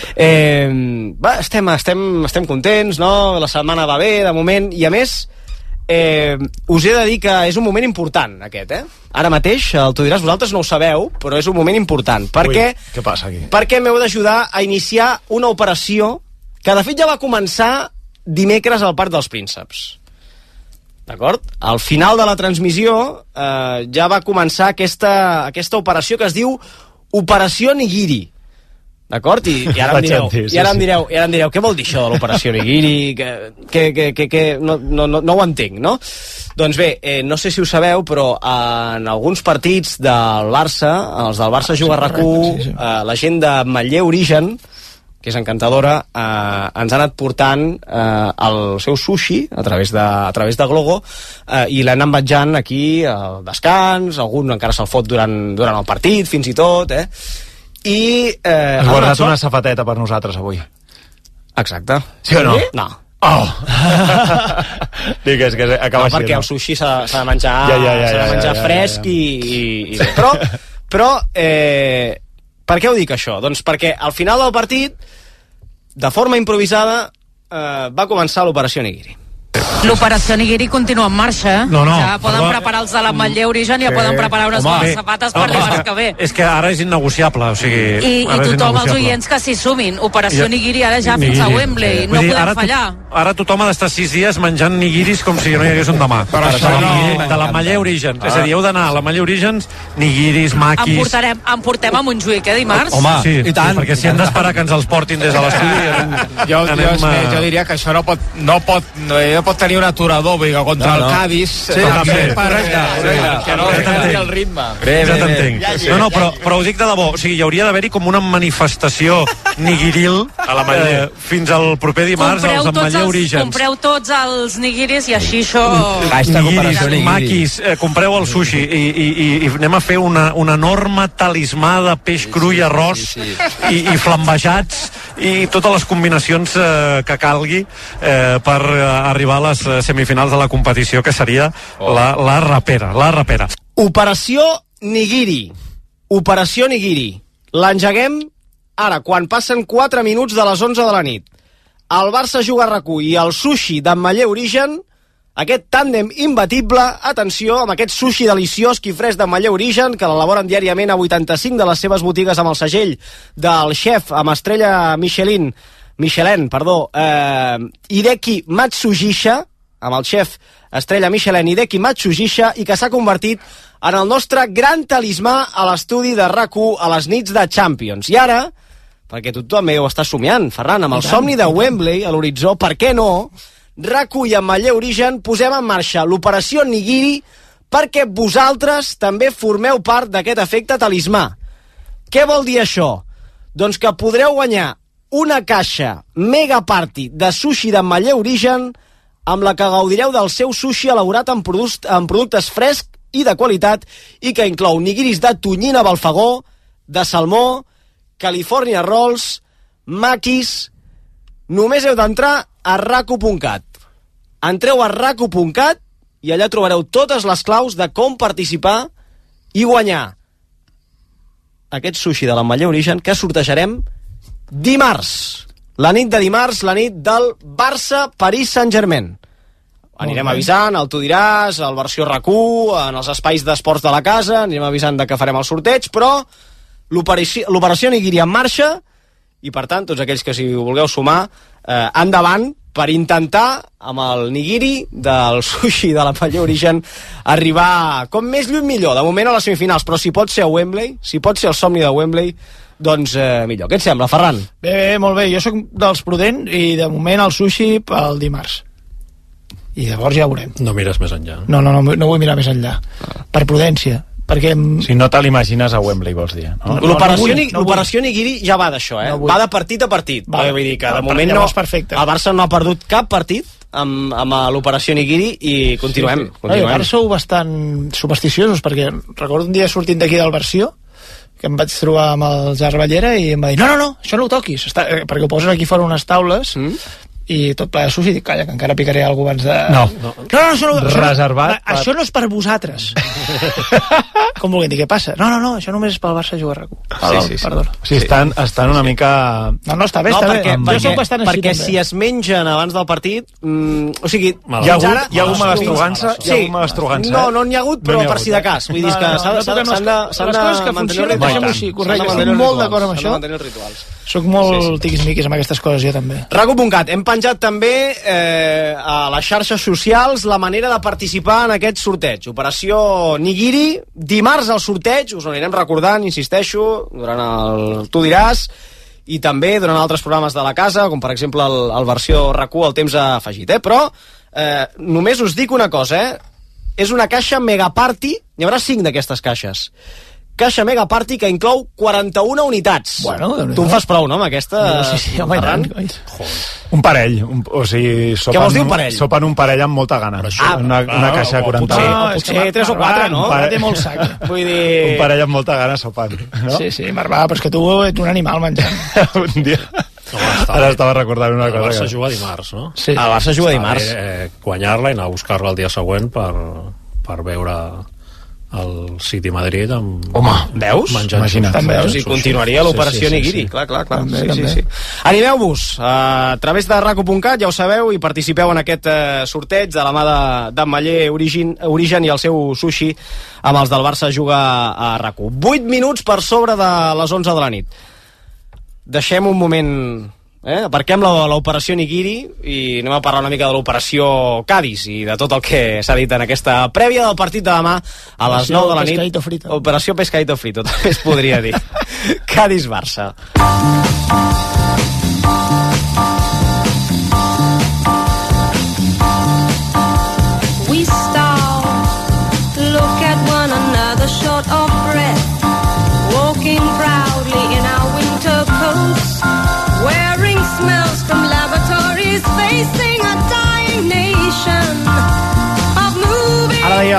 Estem contents, no? La setmana va bé, de moment, i a més... us he de dir que és un moment important aquest, Ara mateix, tu diràs, vosaltres no ho sabeu, però és un moment important. Perquè, què passa aquí? Perquè m'heu d'ajudar a iniciar una operació que de fet ja va començar dimecres al Parc dels Prínceps. D'acord? Al final de la transmissió ja va començar aquesta operació que es diu Operació Nigiri. D'acord? I ara em direu, què vol dir això de l'operació Nigiri? No ho entenc, no? Doncs bé, no sé si ho sabeu, però en alguns partits del Barça, els del Barça Juga RAC1, la gent de Manlleu Origen, que és encantadora, ens ha anat portant el seu sushi a través de Glogo, i l'han envatjant aquí al descans, algun encara se'l fot durant el partit, fins i tot, i... Has guardat una safateta per nosaltres avui. Exacte. Sí o no? No. Oh! Digues que acaba així, perquè el sushi s'ha de menjar fresc i... Però per què ho dic això? Doncs perquè al final del partit, de forma improvisada, va començar l'operació Nigiri. L'operació Nigiri continua en marxa, No, ja poden preparar els de la Manlleu Origen, ja poden preparar unes bones sapates per dimarts que ve. És que ara és innegociable, o sigui... I tothom, els oients que s'hi sumin. Operació Nigiri ara ja fins a Wembley, no podem fallar. Ara tothom ha d'estar 6 dies menjant nigiris com si no hi hagués un demà. De la Manlleu Origen. És a dir, heu d'anar a la Manlleu Origen, nigiris, maquis... En portem a Montjuïc, dimarts? Home, sí, i tant. Perquè si hem d'esperar que ens els portin des de l'estudi... Jo diria que això no he de pot tenir un aturador contra el Cádiz. Sí, també. Que no perdi el ritme. Ja t'entenc. No, però ho dic de debò. O sigui, hi hauria d'haver-hi com una manifestació nigiril fins al proper dimarts als Ametller Orígens. Compreu tots els nigiris i així això... Nigiris, maquis, compreu el sushi i anem a fer una enorme talismà de peix cru i arròs i flambejats i totes les combinacions que calgui per arribar a les semifinals de la competició, que seria la rapera. Operació Nigiri. Operació Nigiri. L'engeguem ara, quan passen 4 minuts de les 11 de la nit. El Barça juga a RAC1 i el sushi d'Ametller Origen, aquest tàndem imbatible, atenció, amb aquest sushi deliciós i fresc d'Ametller Origen, que l'elaboren diàriament a 85 de les seves botigues amb el segell del xef amb estrella Michelin, Hideki Matsugisha, amb el xef estrella Michelin Hideki Matsugisha, i que s'ha convertit en el nostre gran talismà a l'estudi de RAC1 a les nits de Champions. I ara, perquè tu també ho estàs somiant, Ferran, amb el somni de Wembley a l'horitzó, per què no, RAC1 i Ametller Origen posem en marxa l'operació Nigiri perquè vosaltres també formeu part d'aquest efecte talismà. Què vol dir això? Doncs que podreu guanyar una caixa mega party de sushi d'Ametller Origen amb la que gaudireu del seu sushi elaborat en productes frescs i de qualitat i que inclou nigiris de tonyina balfagó, de salmó, California Rolls, maquis. Només heu d'entrar a raco.cat. Entreu a raco.cat i allà trobareu totes les claus de com participar i guanyar aquest sushi de l'Ametller Origen que sortejarem dimarts. La nit de dimarts, la nit del Barça-Paris Saint-Germain. Anirem avisant, el Tu diràs, el versió RAC1, en els espais d'esports de la casa, anirem avisant de que farem el sorteig, però l'operació Nigiri en marxa i, per tant, tots aquells que s'hi vulgueu sumar, endavant per intentar, amb el nigiri del sushi de l'Ametller Origen, arribar com més lluny millor. De moment a les semifinals, però si pot ser a Wembley, si pot ser el somni de Wembley, doncs millor. Què et sembla, Ferran? Bé, molt bé. Jo sóc dels prudents i de moment el sushi pel dimarts. I llavors ja ho veurem. No mires més enllà. No vull mirar més enllà. Per prudència. Perquè... Si no te l'imagines a Wembley, vols dir. No? L'operació Nigiri ja va d'això, va de partit a partit. Vull dir que de moment no, el Barça no ha perdut cap partit amb l'operació Nigiri i continuem. El Barça sou bastant supersticiosos, perquè recordo un dia sortint d'aquí del Versió que em vaig trobar amb el Jar Ballera i em va dir, no, això no ho toquis, perquè ho poses aquí fora unes taules i tot ple de sushi, dic, calla, que encara picaré alguna abans de... No, reservat això no és per vosaltres. Com volguem dir, què passa? No, això només és pel Barça jugar a RAC1. Sí. Perdona. Sí, estan una mica... No, està bé, jo soc bastant així perquè si es mengen abans del partit, o sigui... Hi ha hagut malastrugança? No n'hi ha hagut, però per si de cas. Vull dir que s'han de mantenir els rituals. Correcte, estic molt d'acord amb això. Soc molt tiquismiquis amb aquestes coses, jo també. RAC1.cat, hem penjat també a les xarxes socials la manera de participar en aquest sorteig. Operació Nigiri, dimarts al sorteig, us ho anirem recordant, insisteixo, durant el Tu diràs, i també durant altres programes de la casa, com per exemple el versió RAC1, el temps afegit. Però només us dic una cosa, és una caixa megaparty, hi haurà 5 d'aquestes caixes. Caixa megaparty que inclou 41 unitats. Bueno, tu en fas prou, no, amb aquesta? Sí, home, tant. Un parell, o sigui, què vols dir un parell? Sopen un parell amb molta gana. Una caixa de 41. Potser 3 o 4, no? Té molt sac. Vull dir... Un parell amb molta gana sopant, no? Sí, Marvà, però és que tu ets un animal menjant. Un dia... Ara estava recordant una cosa. El Barça juga dimarts, no? Sí. El Barça juga dimarts. Guanyar-la i anar a buscar-la el dia següent per veure el City Madrid amb... Home, veus? Imagina't. Veus? I continuaria l'operació Nigiri. Clar. Sí. Animeu-vos a través de raco.cat, ja ho sabeu, i participeu en aquest sorteig de la mà d'Ametller Origen i el seu sushi amb els del Barça juga a RAC1. 8 minuts per sobre de les 11 de la nit. Deixem un moment... Aparquem l'operació Nigiri i anem a parlar una mica de l'operació Cádiz i de tot el que s'ha dit en aquesta prèvia del partit de demà a les 9 de la nit. Operació Pescadito Frito, també es podria dir. Cádiz-Barça.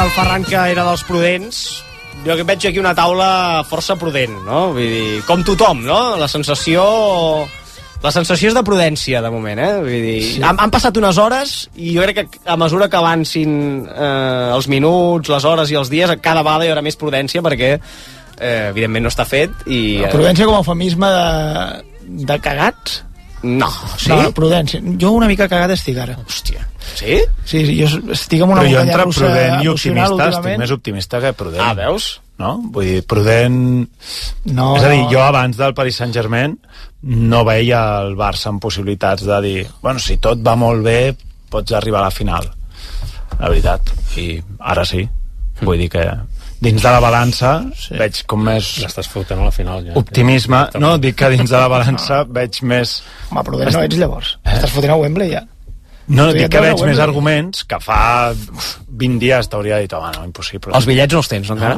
el Ferran que era dels prudents. Jo veig aquí una taula força prudent, no? Vull dir, com tothom, no? La sensació és de prudència, de moment, Vull dir, sí. Han passat unes hores i jo crec que a mesura que avancin els minuts, les hores i els dies, cada vegada hi haurà més prudència perquè, evidentment, no està fet. Prudència com a eufemisme de cagats? No, sí? No, prudència. Jo una mica cagat estic ara. Hòstia. Sí? Sí, jo estic amb una muntanya russa prudent i emocional optimista últimament. estic més optimista que prudent. Ah, veus? No? Vull dir, prudent... No. És a dir, jo abans del Paris Saint-Germain no veia el Barça amb possibilitats de dir, bueno, si tot va molt bé pots arribar a la final. La veritat. I ara sí. Vull dir que dins de la balança veig com més... L'estàs fotent a la final, ja. Optimisme. No, dic que dins de la balança veig més... Home, prudent no ets llavors. Estàs fotent a Wembley, ja. No, dic que veig més arguments que fa 20 dies t'hauria dit, home, no, impossible. Els bitllets no els tens, no, encara?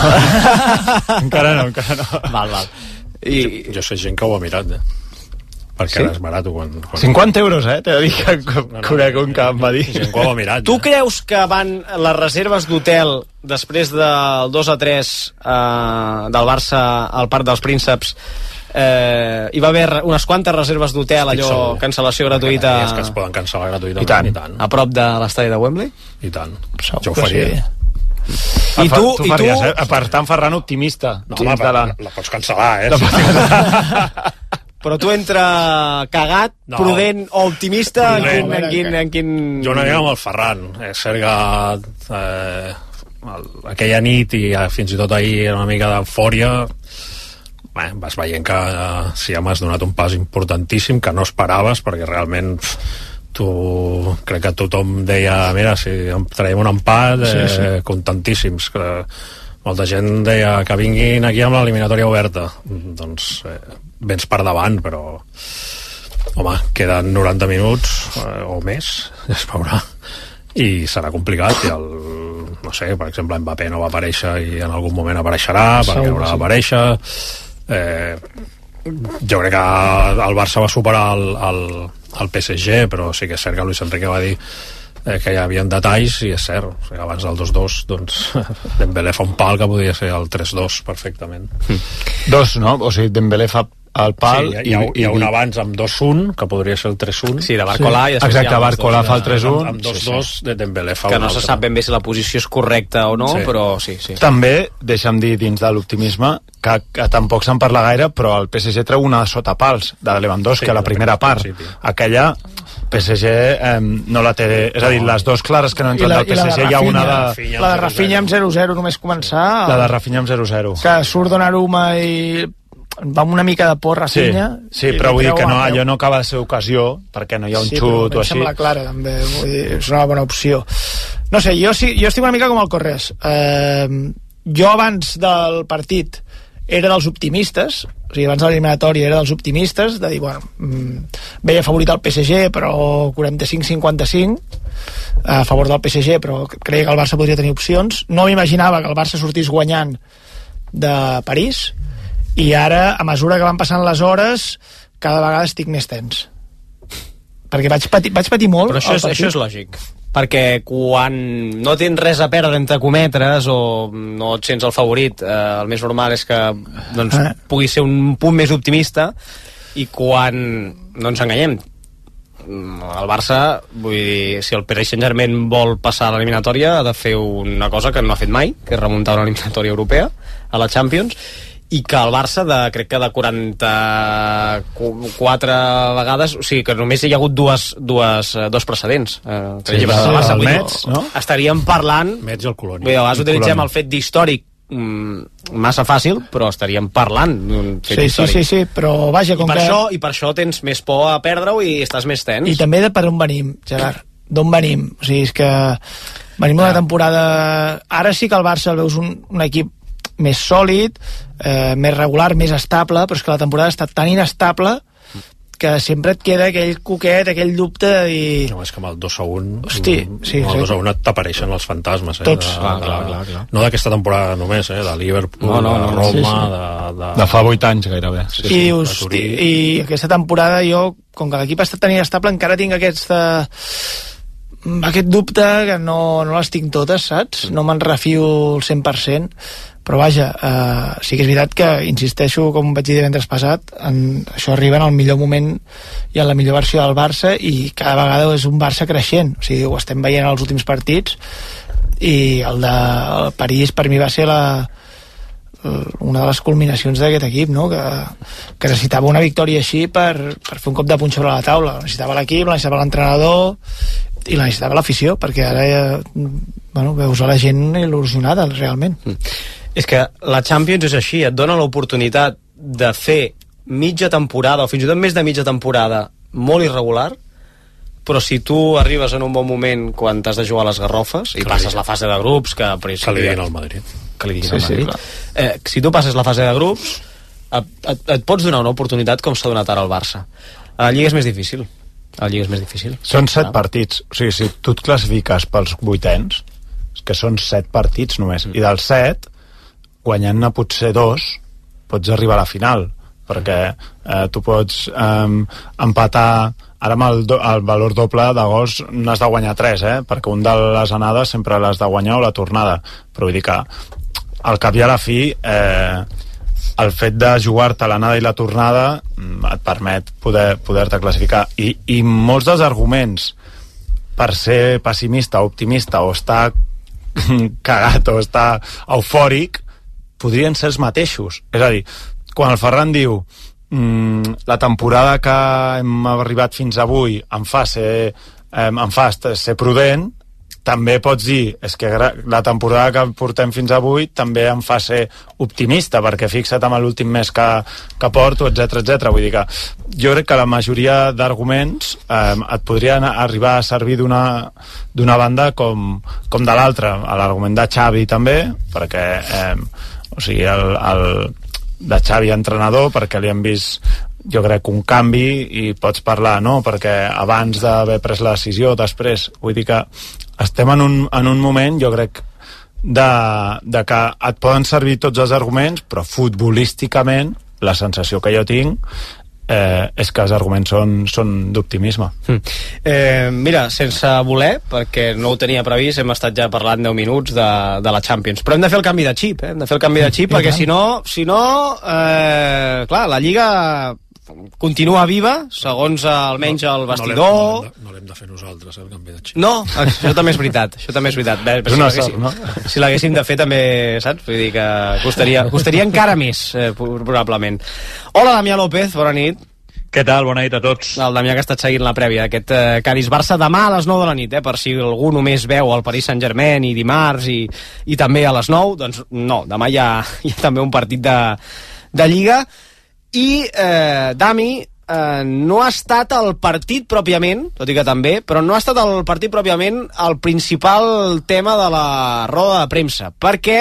No. encara no. Val. Jo sé gent que ho ha mirat, perquè ara és barat quan... 50 euros, t'he de dir que conec un que em va dir. Gent que ho ha mirat. Tu creus que van les reserves d'hotel després del 2-3 del Barça al Parc dels Prínceps? Hi va haver unes quantes reserves d'hotel, allò, cancel·lació gratuïta... És que es poden cancel·lar gratuïtament. I tant. A prop de l'estadi de Wembley? I tant. Jo ho faria. I tu faries, per tant, Ferran, optimista. No, home, la pots cancel·lar, Però tu entre cagat, prudent o optimista, en quin... Jo no aniré amb el Ferran. És cert que aquella nit i fins i tot ahir una mica d'eufòria, vas veient que sí, m'has donat un pas importantíssim que no esperaves, perquè realment crec que tothom deia, mira, si traiem un empat, contentíssims. Molta gent deia que vinguin aquí amb l'eliminatòria oberta. Doncs vens per davant, però home, queden 90 minuts o més, ja es veurà, i serà complicat. I no sé, per exemple, Mbappé no va aparèixer i en algun moment apareixerà, perquè haurà d'aparèixer. Jo crec que el Barça va superar el PSG, però sí que és cert que Luis Enrique va dir que hi havia detalls, i és cert, o sigui, abans del 2-2 doncs Dembélé fa un pal que podria ser el 3-2 perfectament. No? O sigui, Dembélé fa el pal, hi ha un abans amb 2-1 que podria ser el 3-1. Sí, de Barcolà. Exacte, Barcolà fa el 3-1 amb 2-2 de Dembélé fa que no se sap ben bé si la posició és correcta o no, però sí. També, deixa'm dir, dins de l'optimisme, que tampoc se'n parla gaire, però el PSG treu una sota pals de Lewandowski a la primera part. Aquella PSG no la té... És a dir, les dues clares que no entren del PSG, hi ha una de... La de Rafinha amb 0-0 només començar. La de Rafinha amb 0-0. Que surt Donnarumma i va amb una mica de por Rafinha. Sí, però vull dir que no, allò no acaba de ser ocasió, perquè no hi ha un xut o així. Sembla clara, també. Vull dir, és una bona opció. No sé, jo estic una mica com el Corres. Jo abans del partit era dels optimistes, o sigui, abans de l'eliminatòria era dels optimistes, de dir, bueno, veia favorit al PSG, però 45-55 a favor del PSG, però creia que el Barça podria tenir opcions. No m'imaginava que el Barça sortís guanyant de París, i ara, a mesura que van passant les hores, cada vegada estic més tens. Perquè vaig patir molt. Però això és lògic. Perquè quan no tens res a perdre entre cometres o no et sents el favorit, el més normal és que pugui ser un punt més optimista, i quan no ens enganyem, el Barça, vull dir, si el Paris Saint-Germain vol passar a l'eliminatòria, ha de fer una cosa que no ha fet mai, que és remuntar una eliminatòria europea a la Champions, i que el Barça, crec que de 44 vegades, o sigui que només hi ha hagut dos precedents. Estaríem parlant... Metz i el Colònia. Bé, a vegades utilitzem el fet d'històric massa fàcil, però estaríem parlant d'un fet històric. Sí, però vaja, com I per això tens més por a perdre-ho i estàs més tens. I també de per on venim, Gerard. D'on venim? O sigui, és que venim d'una temporada... Ara sí que el Barça el veus un equip més sòlid, més regular, més estable, però és que la temporada ha estat tan inestable que sempre et queda aquell coquet, aquell dubte i... No, és que amb el 2-1 Hosti, sí, amb el 2-1 t'apareixen els fantasmes, tots. Clar. No d'aquesta temporada només, de Liverpool, de Roma, de fa 8 anys gairebé. I dius, i aquesta temporada jo, com que l'equip ha estat tan inestable, encara tinc aquesta aquest dubte que no les tinc totes, saps? No me'n refio al 100%, però vaja, sí que és veritat que, insisteixo, com vaig dir divendres passat, això arriba en el millor moment i en la millor versió del Barça, i cada vegada és un Barça creixent. O sigui, ho estem veient als últims partits, i el de París per mi va ser una de les culminacions d'aquest equip, no? que necessitava una victòria així per fer un cop de puny sobre la taula. Necessitava l'equip, necessitava l'entrenador i la necessitava l'afició, perquè ara veus a la gent il·lusionada realment. És que la Champions és així, et dona l'oportunitat de fer mitja temporada o fins i tot més de mitja temporada molt irregular, però si tu arribes en un bon moment quan t'has de jugar a les garrofes i passes la fase de grups que li diguin al Madrid, si tu passes la fase de grups et pots donar una oportunitat com s'ha donat ara al Barça. A la Lliga és més difícil. Són 7 partits, o sigui, si tu et classifiques pels vuitens, que són 7 partits només, i dels 7 guanyant-ne potser 2 pots arribar a la final, perquè tu pots empatar ara amb el valor doble de gols n'has de guanyar 3, perquè un de les anades sempre l'has de guanyar o la tornada, però vull dir que al cap i a la fi el fet de jugar-te l'anada i la tornada et permet poder-te classificar, i molts dels arguments per ser pessimista o optimista o estar cagat o estar eufòric podrien ser els mateixos. És a dir, quan el Ferran diu la temporada que hem arribat fins avui em fa ser prudent, també pots dir és que la temporada que portem fins avui també em fa ser optimista, perquè fixa't amb l'últim mes que porto, etc. Vull dir que jo crec que la majoria d'arguments et podrien arribar a servir d'una banda com de l'altra. L'argument de Xavi també, perquè o sigui, el de Xavi entrenador, perquè li han vist jo crec un canvi, i pots parlar, no? Perquè abans d'haver pres la decisió, després, vull dir que estem en un moment, jo crec, de que et poden servir tots els arguments, però futbolísticament la sensació que jo tinc és que els arguments són d'optimisme. Mira, sense voler, perquè no ho tenia previst, hem estat ja parlant 10 minuts de la Champions, però hem de fer el canvi de xip, perquè si no, clar, la Lliga continua viva, segons almenys el vestidor. No l'hem de fer nosaltres, el canvi de xip. No, això també és veritat. És una sort, no? Si l'haguéssim de fer també, saps? Vull dir que costaria encara més, probablement. Hola, Damià López, bona nit. Què tal? Bona nit a tots. El Damià que ha estat seguint la prèvia d'aquest Cadis-Barça demà a les 9 de la nit, per si algú només veu el Paris Saint-Germain i dimarts i també a les 9, doncs no, demà hi ha també un partit de Lliga. I Dami, no ha estat el partit pròpiament, tot i que també, però no ha estat el partit pròpiament el principal tema de la roda de premsa, perquè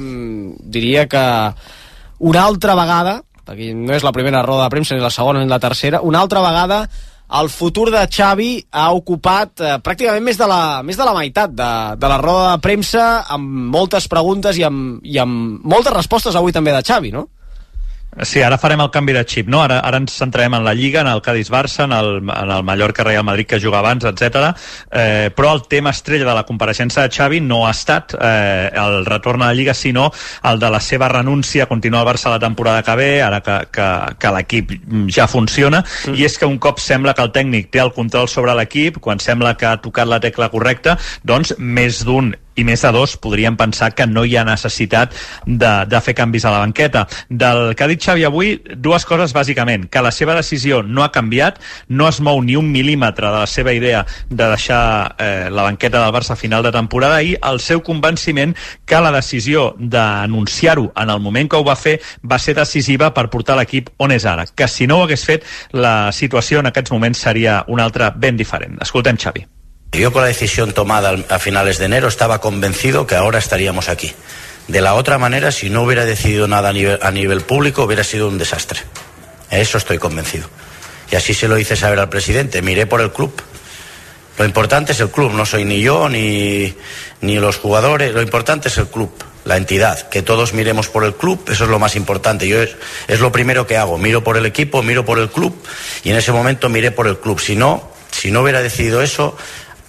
diria que una altra vegada, perquè no és la primera roda de premsa, ni la segona ni la tercera, una altra vegada el futur de Xavi ha ocupat pràcticament més de la meitat de la roda de premsa, amb moltes preguntes i amb moltes respostes avui també de Xavi, no? Sí, ara farem el canvi de xip, no? Ara ens centrarem en la Lliga, en el Cadis-Barça, en el Mallorca-Real Madrid que juga abans, etc. Però el tema estrella de la compareixença de Xavi no ha estat el retorn a la Lliga, sinó el de la seva renúncia a continuar al Barça la temporada que ve, ara que l'equip ja funciona, i és que un cop sembla que el tècnic té el control sobre l'equip, quan sembla que ha tocat la tecla correcta, doncs més d'un i més de dos podríem pensar que no hi ha necessitat de fer canvis a la banqueta. Del que ha dit Xavi avui, dues coses bàsicament: que la seva decisió no ha canviat, no es mou ni un mil·límetre de la seva idea de deixar la banqueta del Barça a final de temporada, i el seu convenciment que la decisió d'anunciar-ho en el moment que ho va fer va ser decisiva per portar l'equip on és ara, que si no ho hagués fet la situació en aquests moments seria una altra ben diferent. Escoltem Xavi. Yo con la decisión tomada a finales de enero estaba convencido que ahora estaríamos aquí. De la otra manera, si no hubiera decidido nada a nivel público, hubiera sido un desastre. Eso estoy convencido. Y así se lo hice saber al presidente. Miré por el club. Lo importante es el club. No soy ni yo ni los jugadores. Lo importante es el club, la entidad. Que todos miremos por el club. Eso es lo más importante. Yo es lo primero que hago. Miro por el equipo, miro por el club. Y en ese momento miré por el club. Si no hubiera decidido eso,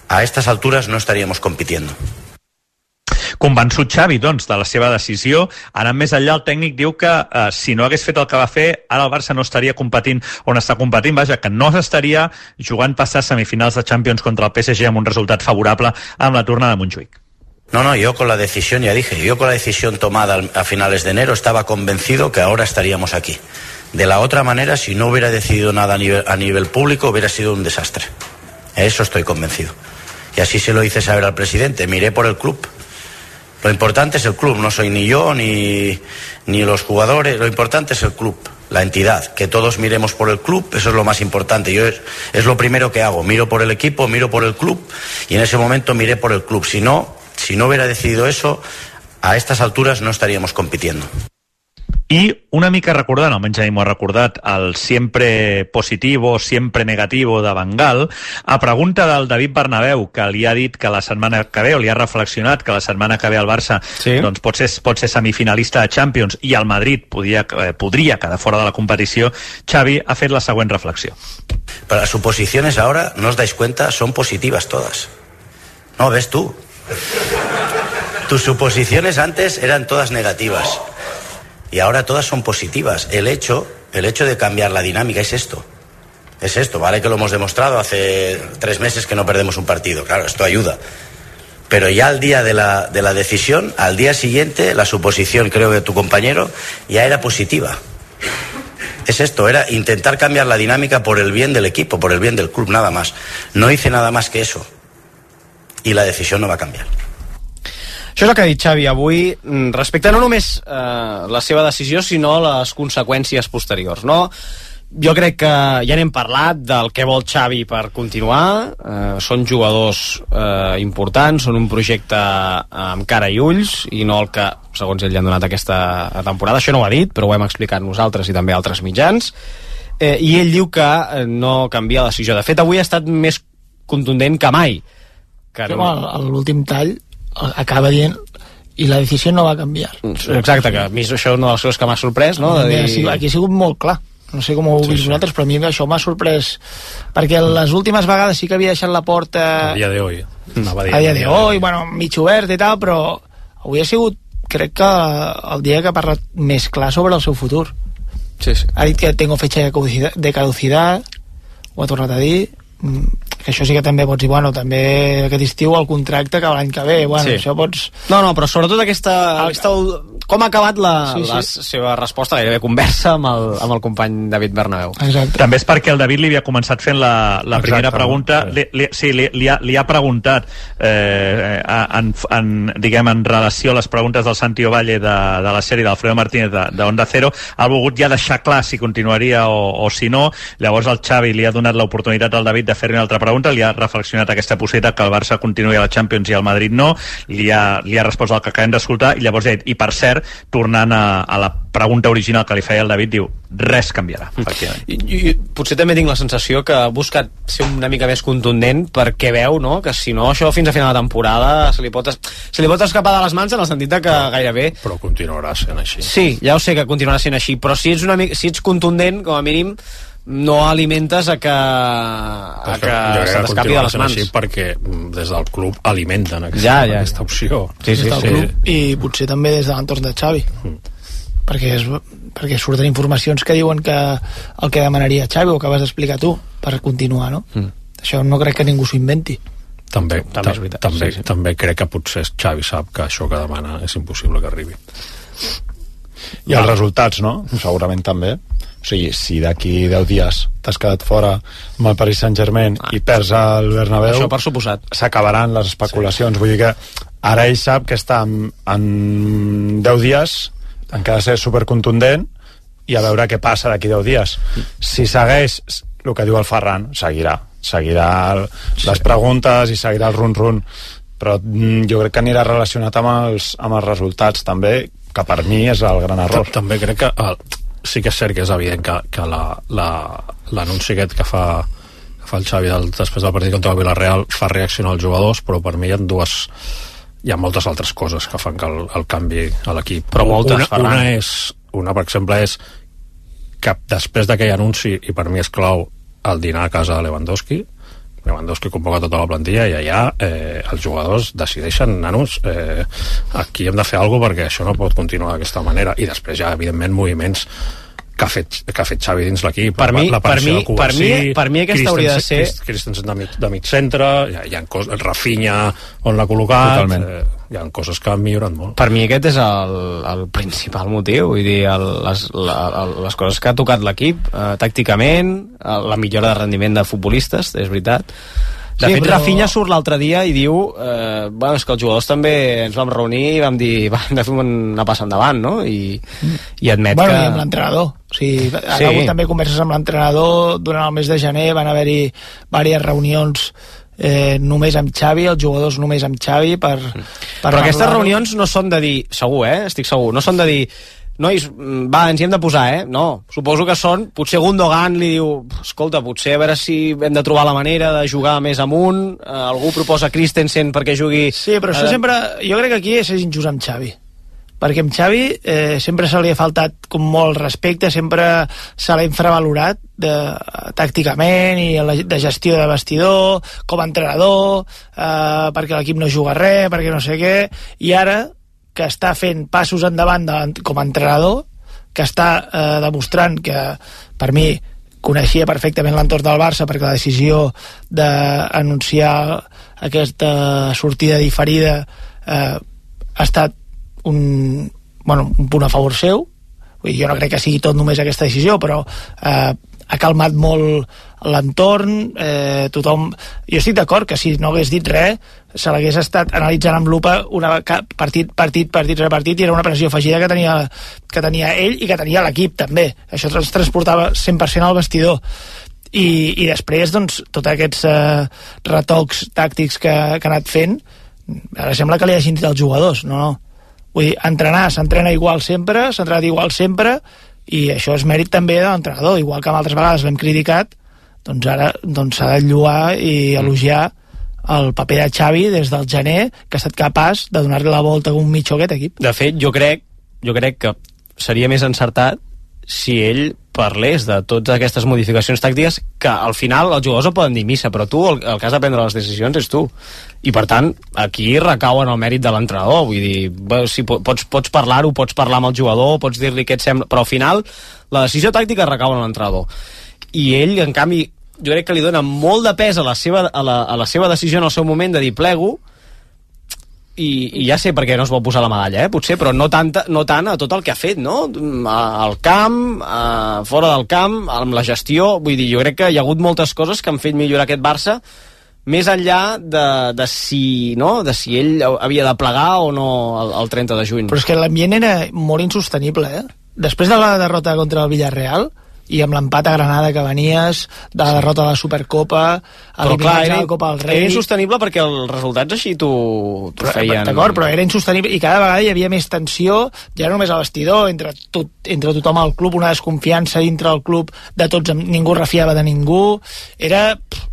a estas alturas no estaríamos compitiendo. Convençut Xavi, doncs, de la seva decisió. Anant més enllà, el tècnic diu que si no hagués fet el que va fer, ara el Barça no estaria competint on està competint, vaja, que no s'estaria jugant passar semifinals de Champions contra el PSG amb un resultat favorable amb la tornada a Montjuïc. No, yo con la decisión, ya dije, yo con la decisión tomada a finales de enero estaba convencido que ahora estaríamos aquí. De la otra manera, si no hubiera decidido nada a nivel público, hubiera sido un desastre. Eso estoy convencido. Y así se lo hice saber al presidente. Miré por el club. Lo importante es el club, no soy ni yo ni los jugadores, lo importante es el club, la entidad, que todos miremos por el club, eso es lo más importante. Yo es lo primero que hago, miro por el equipo, miro por el club, y en ese momento miré por el club. Si no hubiera decidido eso, a estas alturas no estaríamos compitiendo. I una mica recordant, almenys a mi m'ho ha recordat, el sempre positivo, sempre negativo de Van Gaal, a pregunta del David Bernabéu, que li ha dit que la setmana que ve, o li ha reflexionat que la setmana que ve el Barça doncs pot ser semifinalista de Champions i el Madrid podria quedar fora de la competició, Xavi ha fet la següent reflexió. Pero las suposiciones ahora, no os dais cuenta, son positivas todas. No, ves tú. Tus suposiciones antes eran todas negativas. Y ahora todas son positivas. El hecho de cambiar la dinámica es esto. Es esto, vale que lo hemos demostrado hace 3 meses que no perdemos un partido. Claro, esto ayuda. Pero ya al día de la decisión, al día siguiente, la suposición, creo que tu compañero, ya era positiva. Es esto, era intentar cambiar la dinámica por el bien del equipo, por el bien del club, nada más. No hice nada más que eso. Y la decisión no va a cambiar. Això és el que ha dit Xavi avui respecte no només la seva decisió, sinó les conseqüències posteriors, no? Jo crec que ja n'hem parlat del que vol Xavi per continuar. Són jugadors importants, són un projecte amb cara i ulls, i no el que, segons ell, li han donat aquesta temporada. Això no ho ha dit, però ho hem explicat nosaltres i també altres mitjans. I ell diu que no canvia la decisió. De fet, avui ha estat més contundent que mai. L'últim tall acaba dient i la decisió no va canviar. Exacte, que a mi això és una de les coses que m'ha sorprès, no? Aquí ha sigut molt clar, no sé com ho heu vist vosaltres, però a mi això m'ha sorprès perquè les últimes vegades sí que havia deixat la porta a dia de hoy bueno, mig obert i tal, però avui ha sigut, crec que el dia que ha parlat més clar sobre el seu futur. Ha dit que tengo fecha de caducidad, ho ha tornat a dir, que això sí que també pots dir, bueno, també aquest estiu el contracte acaba l'any que ve, bueno, això pots... No, però sobretot com ha acabat la seva resposta, gairebé conversa amb el company David Bernabéu. Exacte. També és perquè el David li havia començat fent la primera pregunta, li ha preguntat diguem, en relació a les preguntes del Santi Ovalle de la sèrie d'Alfredo Martínez de Onda Cero, ha volgut ja deixar clar si continuaria o si no. Llavors el Xavi li ha donat l'oportunitat al David de fer-li una altra pregunta, li ha reflexionat aquesta possibilitat que el Barça continuï a la Champions i el Madrid no, li ha respost el que acabem d'escoltar, i llavors ha dit, i per cert, tornant a la pregunta original que li feia el David, diu, res canviarà. I potser també tinc la sensació que ha buscat ser una mica més contundent perquè veu, no?, que si no això fins a final de temporada se li pot escapar de les mans, en el sentit de que gairebé... Però continuarà sent així. Sí, ja ho sé que continuarà sent així, però si ets contundent, com a mínim no alimentes a que se t'escapi de les mans. Així perquè des del club alimenten aquesta opció. Sí. I potser també des de l'entorn de Xavi. Perquè surten informacions que diuen que el que demanaria Xavi, o que vas explicar tu, per continuar, no? Això no crec que ningú s'ho inventi. També crec que potser Xavi sap que això que demana és impossible que arribi. I els resultats, no? Segurament també. O sigui, si d'aquí 10 dies t'has quedat fora amb el Paris Saint-Germain i perds el Bernabéu, això per suposat, s'acabaran les especulacions. Vull dir que ara ell sap que està en 10 dies, en què ha de ser supercontundent, i a veure què passa d'aquí 10 dies. Si segueix el que diu el Ferran, seguirà les preguntes i seguirà el run-run, però jo crec que anirà relacionat amb els resultats també, que per mi és el gran error. També crec que sí que és cert que és evident que l'anunci aquest que fa el Xavi després del partit contra el Villarreal fa reaccionar els jugadors, però per mi hi ha moltes altres coses que fan que el canvi a l'equip. Però moltes, una, per exemple, és que després d'aquell anunci, i per mi és clau, el dinar a casa de Lewandowski, Lewandowski convoca tota la plantilla i allà els jugadors decideixen, nanos, aquí hem de fer alguna cosa perquè això no pot continuar d'aquesta manera, i després ja, evidentment, moviments que ha fet Xavi dins l'equip. Per mi aquesta hauria de ser... Christensen de mig centre, hi ha coses, Rafinha on l'ha col·locat, hi ha coses que han millorat molt. Per mi aquest és el principal motiu, vull dir, les coses que ha tocat l'equip, tàcticament, la millora de rendiment de futbolistes, és veritat. De fet, Rafinha surt l'altre dia i diu és que els jugadors també ens vam reunir i vam dir, hem de fer una passa endavant, no? I admet que... I amb l'entrenador. O sigui, ha hagut també converses amb l'entrenador durant el mes de gener, van haver-hi diverses reunions només amb Xavi, els jugadors només amb Xavi però aquestes reunions no són de dir, segur, estic segur, no són de dir nois, va, ens hi hem de posar, no, suposo que són, potser Gundogan li diu, escolta, potser a veure si hem de trobar la manera de jugar més amunt, algú proposa Christensen perquè jugui... Sí, però això sempre, jo crec que aquí és injust amb Xavi, perquè amb Xavi sempre se li ha faltat com molt respecte, sempre se l'ha infravalorat tàcticament i de gestió de vestidor, com a entrenador, perquè l'equip no juga res, perquè no sé què, i ara que està fent passos endavant com a entrenador, que està demostrant que, per mi, coneixia perfectament l'entorn del Barça, perquè la decisió d'anunciar aquesta sortida diferida ha estat un punt a favor seu. Vull dir, jo no crec que sigui tot només aquesta decisió, però ha calmat molt l'entorn, tothom... Jo estic d'acord que si no hagués dit res se l'hagués estat analitzant amb lupa partit rere partit, i era una pressió afegida que tenia ell i que tenia l'equip també. Això es transportava 100% al vestidor. I després, doncs, tots aquests retocs tàctics que ha anat fent, ara sembla que li hagin dit als jugadors. No. Vull dir, entrenar, s'entrena igual sempre, s'ha entrenat igual sempre, i això és mèrit també de l'entrenador, igual que altres vegades l'hem criticat, doncs ara s'ha de lloar i elogiar el paper de Xavi des del gener, que ha estat capaç de donar-li la volta a un mitjo aquest equip. De fet, jo crec que seria més encertat si ell parlés de totes aquestes modificacions tàctiques, que al final els jugadors ho poden dir missa, però tu el que has de prendre les decisions és tu, i per tant aquí recau en el mèrit de l'entrenador. Vull dir, si pots parlar-ho, pots parlar amb el jugador, pots dir-li què et sembla, però al final la decisió tàctica recau en l'entrenador, i ell, en canvi, jo crec que li dona molt de pes a la seva decisió en el seu moment de dir plego, i ja sé per què no es vol posar la medalla, potser, però no tant a tot el que ha fet, no? Al camp, fora del camp, amb la gestió. Vull dir, jo crec que hi ha hagut moltes coses que han fet millorar aquest Barça, més enllà de si ell havia de plegar o no el 30 de juny. Però és que l'ambient era molt insostenible, Després de la derrota contra el Villarreal, i amb l'empat a Granada que venies, de la derrota de la Supercopa, eliminats a la Copa del Rei... Era insostenible perquè els resultats així t'ho feien... D'acord, però era insostenible, i cada vegada hi havia més tensió, ja no només al vestidor, entre tothom al club, una desconfiança dintre del club de tots, ningú refiava de ningú, era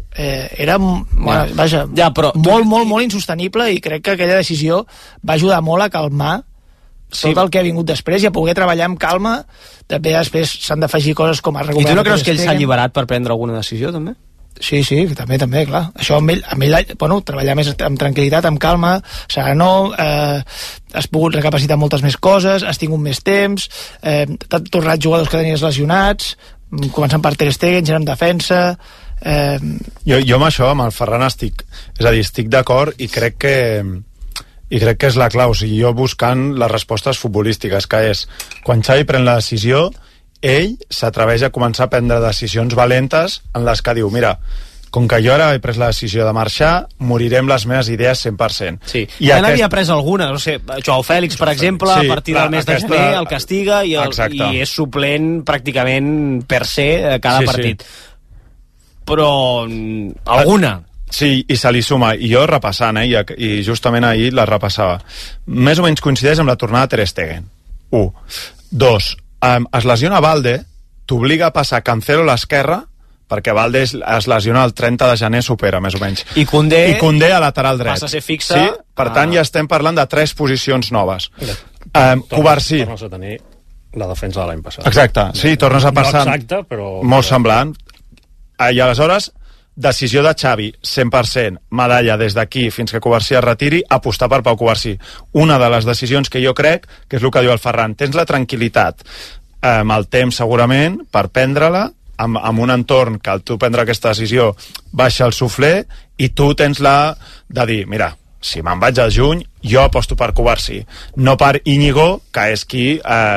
molt insostenible, i crec que aquella decisió va ajudar molt a calmar tot el que ha vingut després i a poder treballar amb calma. També després s'han d'afegir coses com a recuperar... I tu no creus que ell s'ha alliberat per prendre alguna decisió, també? Sí, també, clar. Això amb ell, treballar més amb tranquil·litat, amb calma, sereno, has pogut recapacitar moltes més coses, has tingut més temps, t'han tornat jugadors que tenies lesionats, començant per Ter Stegen, gent en defensa... Jo amb això, amb el Ferran estic d'acord, i crec que és la clau. O sigui, jo buscant les respostes futbolístiques, que és, quan Xavi pren la decisió, ell s'atreveix a començar a prendre decisions valentes en les que diu, mira, com que jo ara he pres la decisió de marxar, morirem les meves idees 100%. Sí, ja n'havia pres alguna, no sé, Joao Fèlix, per exemple, a partir del mes de gener, el castiga i és suplent pràcticament per se cada partit. Però alguna... Sí, i se li suma, i jo repassant, i justament ahir la repassava, més o menys coincideix amb la tornada de Ter Stegen. 1. 2. Es lesiona Valde, t'obliga a passar Cancelo a l'esquerra, perquè Valde es lesiona el 30 de gener, supera, més o menys. I Koundé a lateral dret. Passa a ser fixa. Sí? Per tant, ja estem parlant de 3 posicions noves. Covarsí. Tornes a tenir la defensa de l'any passat. Exacte, sí, tornes a passar... No exacte, però... Molt semblant. I aleshores... decisió de Xavi, 100%, medalla des d'aquí fins que Covarsí es retiri, apostar per Pau Covarsí. Una de les decisions que jo crec, que és el que diu el Ferran, tens la tranquil·litat, el temps segurament, per prendre-la, amb un entorn que al tu prendre aquesta decisió baixa el suflé, i tu tens la de dir, mira, si me'n vaig al juny, jo aposto per Covarsí, no per Íñigo, que és qui...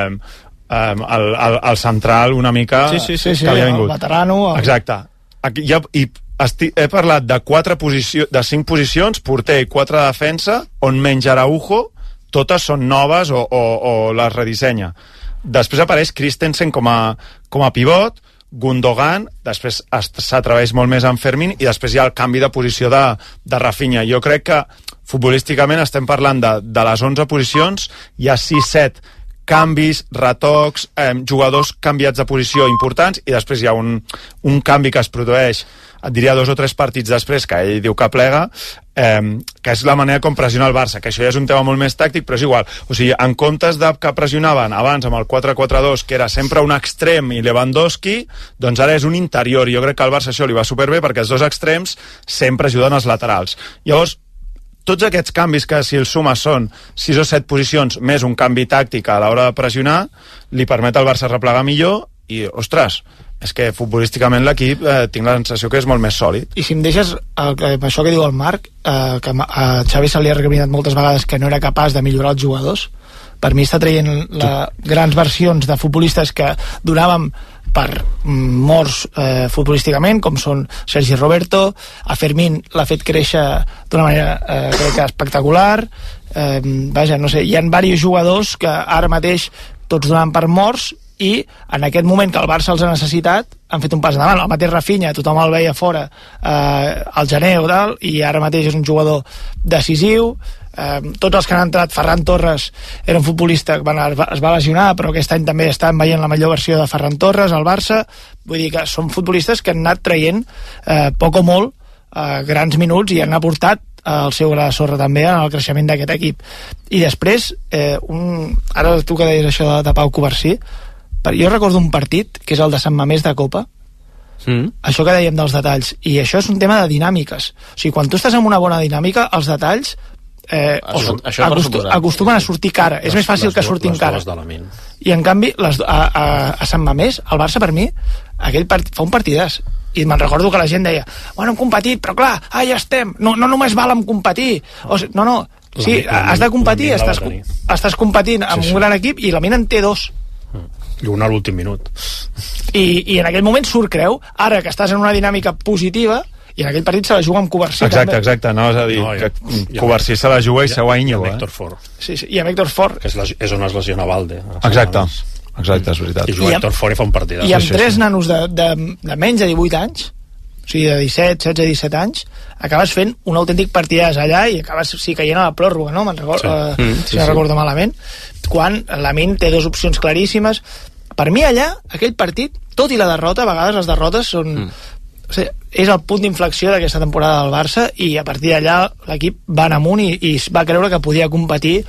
el central una mica sí, que havia vingut. El veterano. Exacte. Aquí, he parlat de 5 posicions, porter i 4 de defensa, on menys Araujo, totes són noves o les redissenya. Després apareix Christensen com a pivot, Gundogan, després s'atreveix molt més amb Fermín, i després hi ha el canvi de posició de Rafinha. Jo crec que futbolísticament estem parlant de les 11 posicions, hi ha 6-7 canvis, retocs, jugadors canviats de posició importants, i després hi ha un canvi que es produeix, et diria 2 o 3 partits després, que ell diu que plega, que és la manera com pressiona el Barça, que això ja és un tema molt més tàctic, però és igual. O sigui, en comptes de que pressionaven abans amb el 4-4-2, que era sempre un extrem i Lewandowski, doncs ara és un interior, i jo crec que al Barça això li va superbé, perquè els 2 extrems sempre ajuden els laterals. Llavors, tots aquests canvis, que si els sumes són 6 o 7 posicions més un canvi tàctic a l'hora de pressionar, li permet al Barça replegar millor, i, ostres, és que futbolísticament l'equip tinc la sensació que és molt més sòlid. I si em deixes això que diu el Marc, que a Xavi se li ha recriminat moltes vegades que no era capaç de millorar els jugadors, per mi està traient grans versions de futbolistes que donàvem per morts futbolísticament, com són Sergi Roberto. A Fermín l'ha fet créixer d'una manera crec que espectacular. Vaja, no sé, hi ha diversos jugadors que ara mateix tots donen per morts, i en aquest moment que el Barça els ha necessitat han fet un pas endavant. El mateix Rafinha, tothom el veia fora al gener o tal, i ara mateix és un jugador decisiu. Tots els que han entrat, Ferran Torres era un futbolista que es va lesionar, però aquest any també estan veient la millor versió de Ferran Torres al Barça. Vull dir que són futbolistes que han anat traient poc o molt grans minuts i han aportat el seu gra de sorra també en el creixement d'aquest equip. I després ara tu que deies això de Pau Covarsí, jo recordo un partit que és el de Sant Mamés de Copa, això que dèiem dels detalls, i això és un tema de dinàmiques. O sigui, quan tu estàs en una bona dinàmica, els detalls acostumen a sortir cara. És més fàcil que surtin cara. I en canvi a Sant Mamés el Barça, per mi, aquell fa un partidàs, i me'n recordo que la gent deia, bueno, hem competit, però clar, ja estem, no només val amb competir, sí, has de competir, estàs competint amb un gran equip, i la Mina en té 2 i un a l'últim minut, i en aquell moment surt creu. Ara que estàs en una dinàmica positiva, i en aquell partit se la juga amb Covarsí. Exacte, no, és a dir, que Covarsí se la juga i seu a Íñigo. I amb Héctor Fort. Sí, i amb Héctor Fort. És on es lesiona Valde. Exacte, és veritat. I juga Héctor Fort i fa un partit. I amb 3 nanos de menys de 18 anys, o sigui, de 17, 16, 17 anys, acabes fent un autèntic partidàs allà, i acabes caient a la pròrroga, no? Si no recordo malament, quan Lamine té 2 opcions claríssimes. Per mi allà, aquell partit, tot i la derrota, a vegades les derrotes són... O sigui, és el punt d'inflexió d'aquesta temporada del Barça, i a partir d'allà l'equip va anar amunt i va creure que podia competir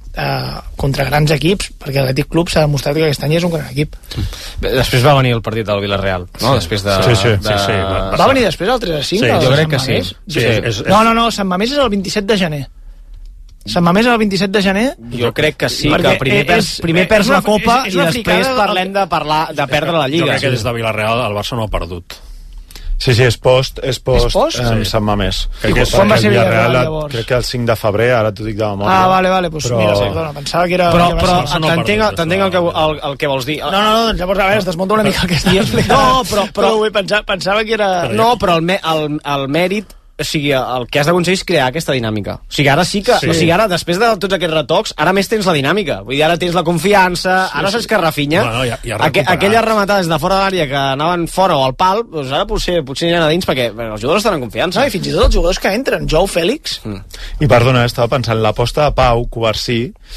contra grans equips, perquè l'Atlètic Club s'ha demostrat que aquest any és un gran equip. Després va venir el partit del Villarreal, no? Després de... Sí. Va venir després el 3-5? Jo crec que sí. No, Sant Mamés és el 27 de gener. Sant Mamés el 27 de gener? Jo crec que sí, que primer perds la Copa i després parlem de perdre la Lliga. Jo crec que des de Villarreal el Barça no ha perdut. Sí, és post Sant Mamés. Quan va ser Villarreal, llavors? Crec que el 5 de febrer, ara t'ho dic de memòria. Vale, doncs mira, perdona, pensava que era... Però t'entenc el que vols dir. No, doncs llavors, a veure, es desmunta una mica el que estàs explicant. No, però pensava que era... No, però el mèrit, o sigui, el que has d'aconseguir és crear aquesta dinàmica. O sigui, ara sí que... O sigui, ara, després de tots aquests retocs, ara més tens la dinàmica. Vull dir, ara tens la confiança, ara saps que Rafinha... Aquelles rematades de fora de l'àrea que anaven fora o al pal, doncs ara potser aniran a dins perquè els jugadors estan en confiança. I fins i tot els jugadors que entren, Joao Fèlix... I perdona, estava pensant, l'aposta de Pau Covarsí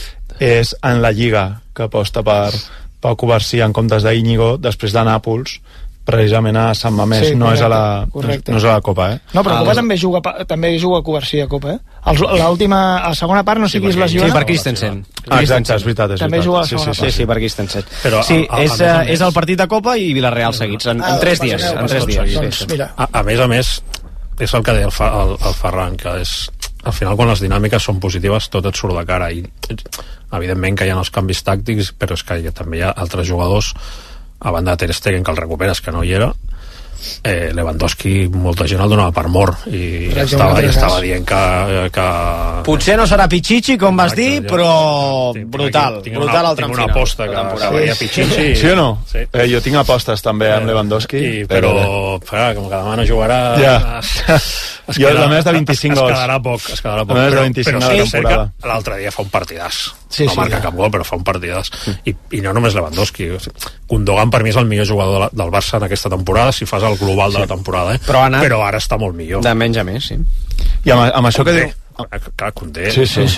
és en la Lliga, que aposta per Pau Covarsí en comptes d'Íñigo, després de Nàpols, precisament a Sant Mamés, no és a la Copa, No, però Copa també juga Covarsí a Copa, la segona part no sé qui es lesiona. Sí, per Christensen. Exacte, és veritat. També juga a la segona part. Sí, per Christensen. Sí, és el partit de Copa i Villarreal seguits, en 3 dies. Doncs mira. A més, és el que deia el Ferran, que és al final quan les dinàmiques són positives tot et surt de cara i evidentment que hi ha els canvis tàctics, però és que també hi ha altres jugadors a banda de Ter Stegen que el recuperes, que no hi era. Lewandowski molta gent el donava per mort i estava dient que potser no serà Pichichi com vas dir, però brutal el tram final. Tinc una aposta que venia Pichichi. Sí o no? Jo tinc apostes també amb Lewandowski, però com que demà no jugarà jo la més de 25 gols es quedarà poc però sí que l'altre dia fa un partidàs no marca cap gol però fa un partidàs i no només Lewandowski, Gundogan per mi és el millor jugador del Barça en aquesta temporada si fas el global de la temporada, però ara està molt millor de menys a més, sí. I amb això que diu Koundé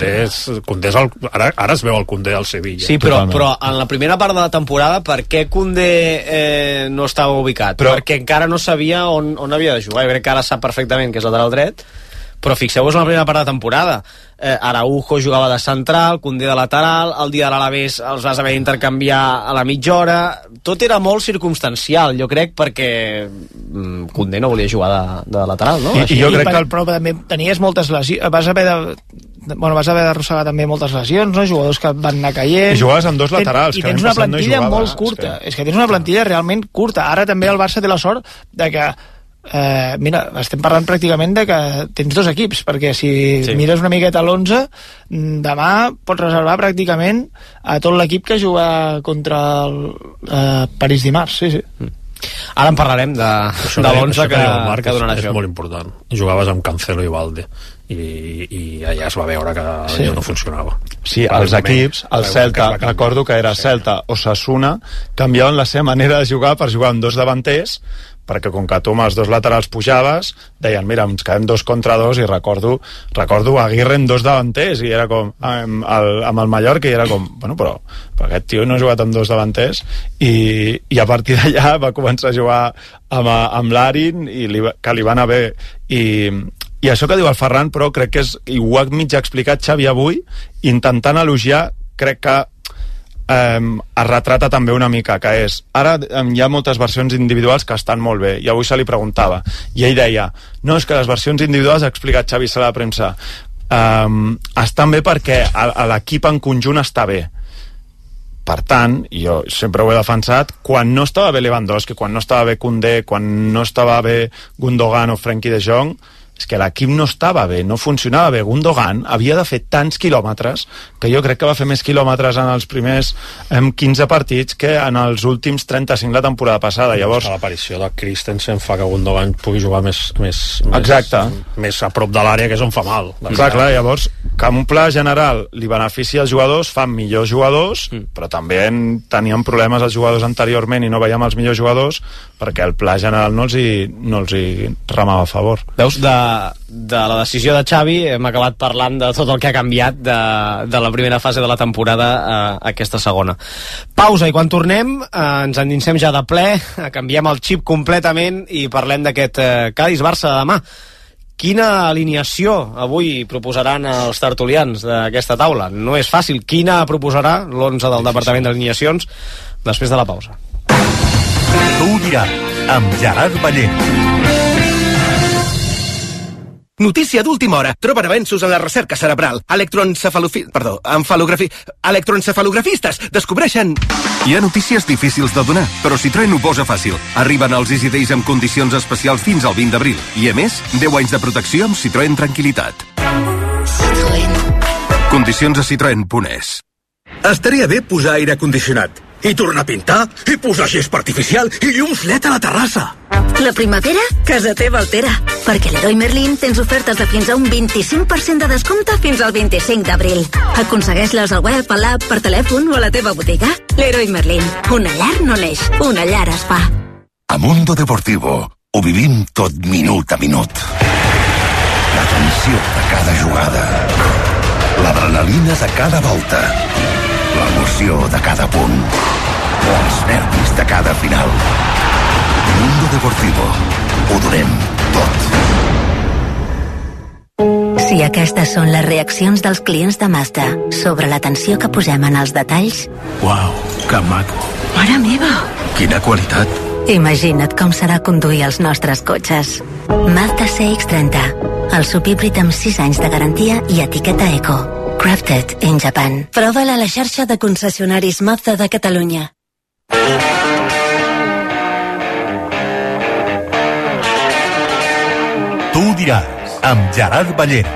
ara es veu el Koundé al Sevilla. Sí, però en la primera part de la temporada per què Koundé no estava ubicat? Perquè encara no sabia on havia de jugar. Jo crec que ara sap perfectament que és lateral dret, però fixeu-vos en la primera part de temporada. Araujo jugava de central, Koundé de lateral, el dia de l'Alavés els vas haver d'intercanviar a la mitja hora, tot era molt circumstancial, jo crec, perquè Koundé no volia jugar de lateral, no? I jo crec que però també tenies moltes lesions, vas haver d'arrossegar també moltes lesions, no? Jugadors que van anar caient. I jugaves amb dos laterals. I tens una plantilla molt curta. És que tens una plantilla realment curta. Ara també el Barça té la sort de que mira, estem parlant pràcticament de que tens 2 equips, perquè si mires una miqueta l'11, demà pots reservar pràcticament a tot l'equip que juga contra el París dimarts, sí. Ara en parlarem de l'11 que donarà això. És molt important. Jugaves amb Cancelo i Valde i allà es va veure que allò no funcionava. Sí, els equips, el Celta, recordo que era Celta o Osasuna, canviaven la seva manera de jugar per jugar amb 2 davanters, perquè com que tu amb els 2 laterals pujaves, deien, mira, ens quedem 2 contra 2, i recordo Aguirre en 2 davanters, i era com, amb el Mallorca, i era com, bueno, però aquest tio no ha jugat amb 2 davanters, i a partir d'allà va començar a jugar amb l'Arin, que li va anar bé, i això que diu el Ferran, però crec que i ho ha mig explicat Xavi avui, intentant elogiar, crec que es retrata també una mica, que és, ara hi ha moltes versions individuals que estan molt bé, i avui se li preguntava, i ell deia, no, és que les versions individuals, ha explicat Xavi a la premsa, estan bé perquè l'equip en conjunt està bé. Per tant, jo sempre ho he defensat, quan no estava bé Lewandowski, quan no estava bé Koundé, quan no estava bé Gundogan o Frenkie de Jong, és que l'equip no estava bé, no funcionava bé. Gundogan havia de fer tants quilòmetres, que jo crec que va fer més quilòmetres en els primers 15 partits que en els últims 35 la temporada passada. Llavors, l'aparició de Christensen fa que Gundogan pugui jugar més a prop de l'àrea, que és on fa mal. Clar, llavors, que un pla general li beneficia als jugadors, fan millors jugadors, però també tenien problemes els jugadors anteriorment i no veiem els millors jugadors perquè el pla general no els hi remava a favor. Veus, de la decisió de Xavi hem acabat parlant de tot el que ha canviat de la primera fase de la temporada a aquesta segona. Pausa, i quan tornem ens endinsem ja de ple, canviem el xip completament i parlem d'aquest Cádiz-Barça de demà. Quina alineació avui proposaran els tertulians d'aquesta taula? No és fàcil. Quina proposarà l'11 del Departament d'Alineacions després de la pausa? Tu ho diràs, amb Gerard Ballé. Notícia d'última hora. Troben avenços en la recerca cerebral. Electroencefalografistes descobreixen... Hi ha notícies difícils de donar, però Citroën ho posa fàcil. Arriben els Easy Days amb condicions especials fins al 20 d'abril. I, a més, 10 anys de protecció amb Citroën Tranquilitat. Condicions a citroen.es. Estaria bé posar aire condicionat. I tornar a pintar, i posar gespa artificial, i llums LED a la terrassa. La primavera, casa teva altera. Perquè a Leroy Merlin tens ofertes de fins a un 25% de descompte fins al 25 d'abril. Aconsegueix-les al web, a l'app, per telèfon o a la teva botiga. Leroy Merlin. Una llar no neix, una llar es fa. A Mundo Deportivo ho vivim tot minut a minut. La tensió de cada jugada. L'adrenalina de cada volta. L'emoció de cada punt. Els nervis de cada final. Mundo Deportivo. Ho donem tot. Si aquestes són les reaccions dels clients de Mazda sobre l'atenció que posem en els detalls... Uau, que maco. Mare meva! Quina qualitat. Imagina't com serà conduir els nostres cotxes. Mazda CX-30, el subhíbrid amb 6 anys de garantia i etiqueta Eco. Crafted in Japan. Prova-la a la xarxa de concessionaris Mazda de Catalunya. Tu ho diràs, amb Gerard Ballera.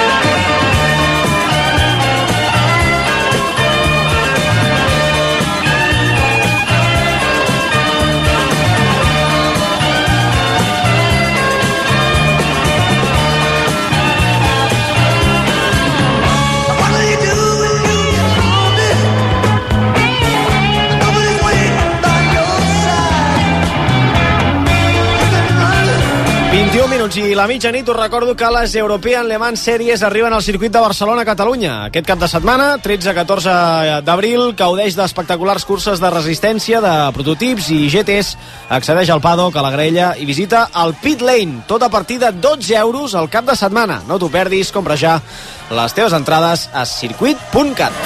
I la mitjanit us recordo que les European Le Mans Series arriben al circuit de Barcelona a Catalunya. Aquest cap de setmana, 13-14 d'abril, gaudeix d'espectaculars curses de resistència, de prototips i GTs. Accedeix al paddock, a la graella i visita el Pit Lane, tot a partir de 12 euros al cap de setmana. No t'ho perdis, compra ja les teves entrades a circuit.cat.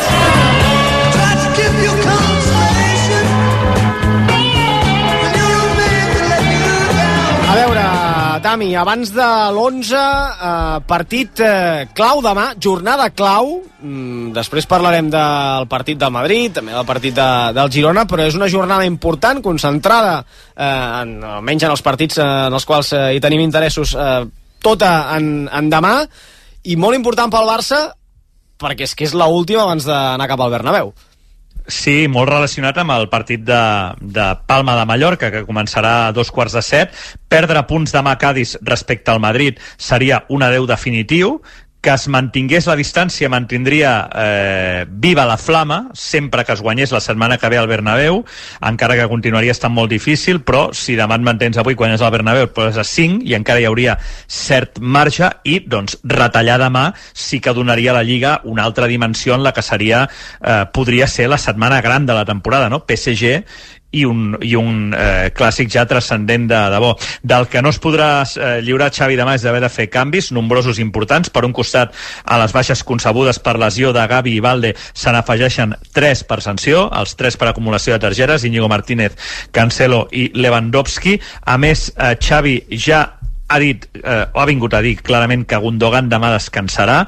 A veure, Tami, abans de l'11, partit clau demà, jornada clau. Després parlarem del partit del Madrid, també del partit del Girona, però és una jornada important, concentrada, almenys en els partits en els quals hi tenim interessos, tota en demà, i molt important pel Barça, perquè és que és l'última abans d'anar cap al Bernabéu. Sí, molt relacionat amb el partit de Palma de Mallorca, que començarà a 2:15. Perdre punts demà a Cádiz respecte al Madrid seria un adeu definitiu. Que es mantingués la distància mantindria viva la flama sempre que es guanyés la setmana que ve al Bernabéu, encara que continuaria estant molt difícil, però si demà et mantens avui, guanyes al Bernabéu, et poses a 5 i encara hi hauria cert marge, i doncs retallar demà sí que donaria a la Lliga una altra dimensió en la que seria podria ser la setmana gran de la temporada, no? PSG i un clàssic ja transcendent de debò. Del que no es podrà lliurar Xavi demà és d'haver de fer canvis, nombrosos importants. Per un costat, a les baixes concebudes per lesió de Gavi i Valde se n'afegeixen 3 per sanció, els 3 per acumulació de targetes, Íñigo Martínez, Cancelo i Lewandowski. A més, Xavi ja ha dit, o ha vingut a dir clarament que Gundogan demà descansarà,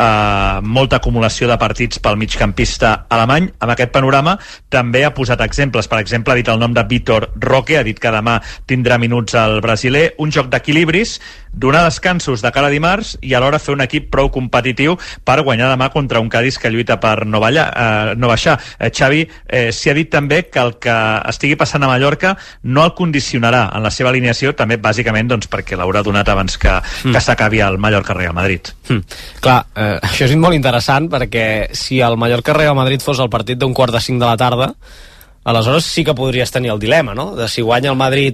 molta acumulació de partits pel migcampista alemany. Amb aquest panorama també ha posat exemples. Per exemple, ha dit el nom de Vitor Roque, ha dit que demà tindrà minuts al brasiler. Un joc d'equilibris, donar descansos de cara a dimarts i alhora fer un equip prou competitiu per guanyar demà contra un Cádiz que lluita per no baixar. Xavi s'hi ha dit també que el que estigui passant a Mallorca no el condicionarà en la seva alineació, també bàsicament doncs, perquè l'haurà donat abans que s'acabi el Mallorca-Real Madrid. Clar, això és molt interessant, perquè si el Mallorca-Real Madrid fos el partit d'un 4:45 de la tarda, aleshores sí que podries tenir el dilema, no? De si guanya el Madrid,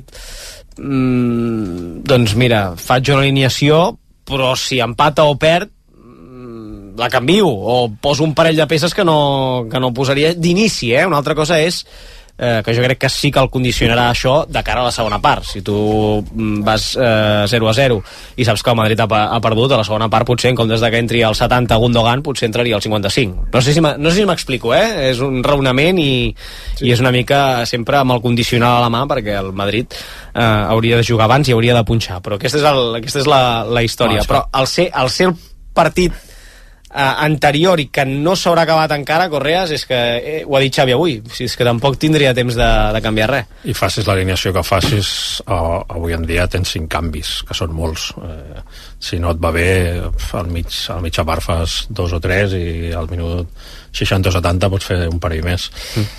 doncs mira, faig una alineació, però si empata o perd, la canvio, o poso un parell de peces que no posaria d'inici, Una altra cosa és que jo crec que sí que el condicionarà això de cara a la segona part. Si tu vas 0-0 i saps que el Madrid ha perdut, a la segona part potser en comptes de que entri al 70 Gundogan potser entraria al 55. No sé si m'explico, és un raonament i és una mica sempre amb el condicional a la mà, perquè el Madrid hauria de jugar abans i hauria de punxar, però aquesta és la història. Però al ser el partit anterior i que no s'haurà acabat encara, Correas, és que ho ha dit Xavi avui, és que tampoc tindria temps de canviar res. I facis l'alineació que facis, avui en dia tens 5 canvis, que són molts. Si no et va bé, al mitja part fas 2 o 3 i al minut 60 o 70 pots fer un parell més.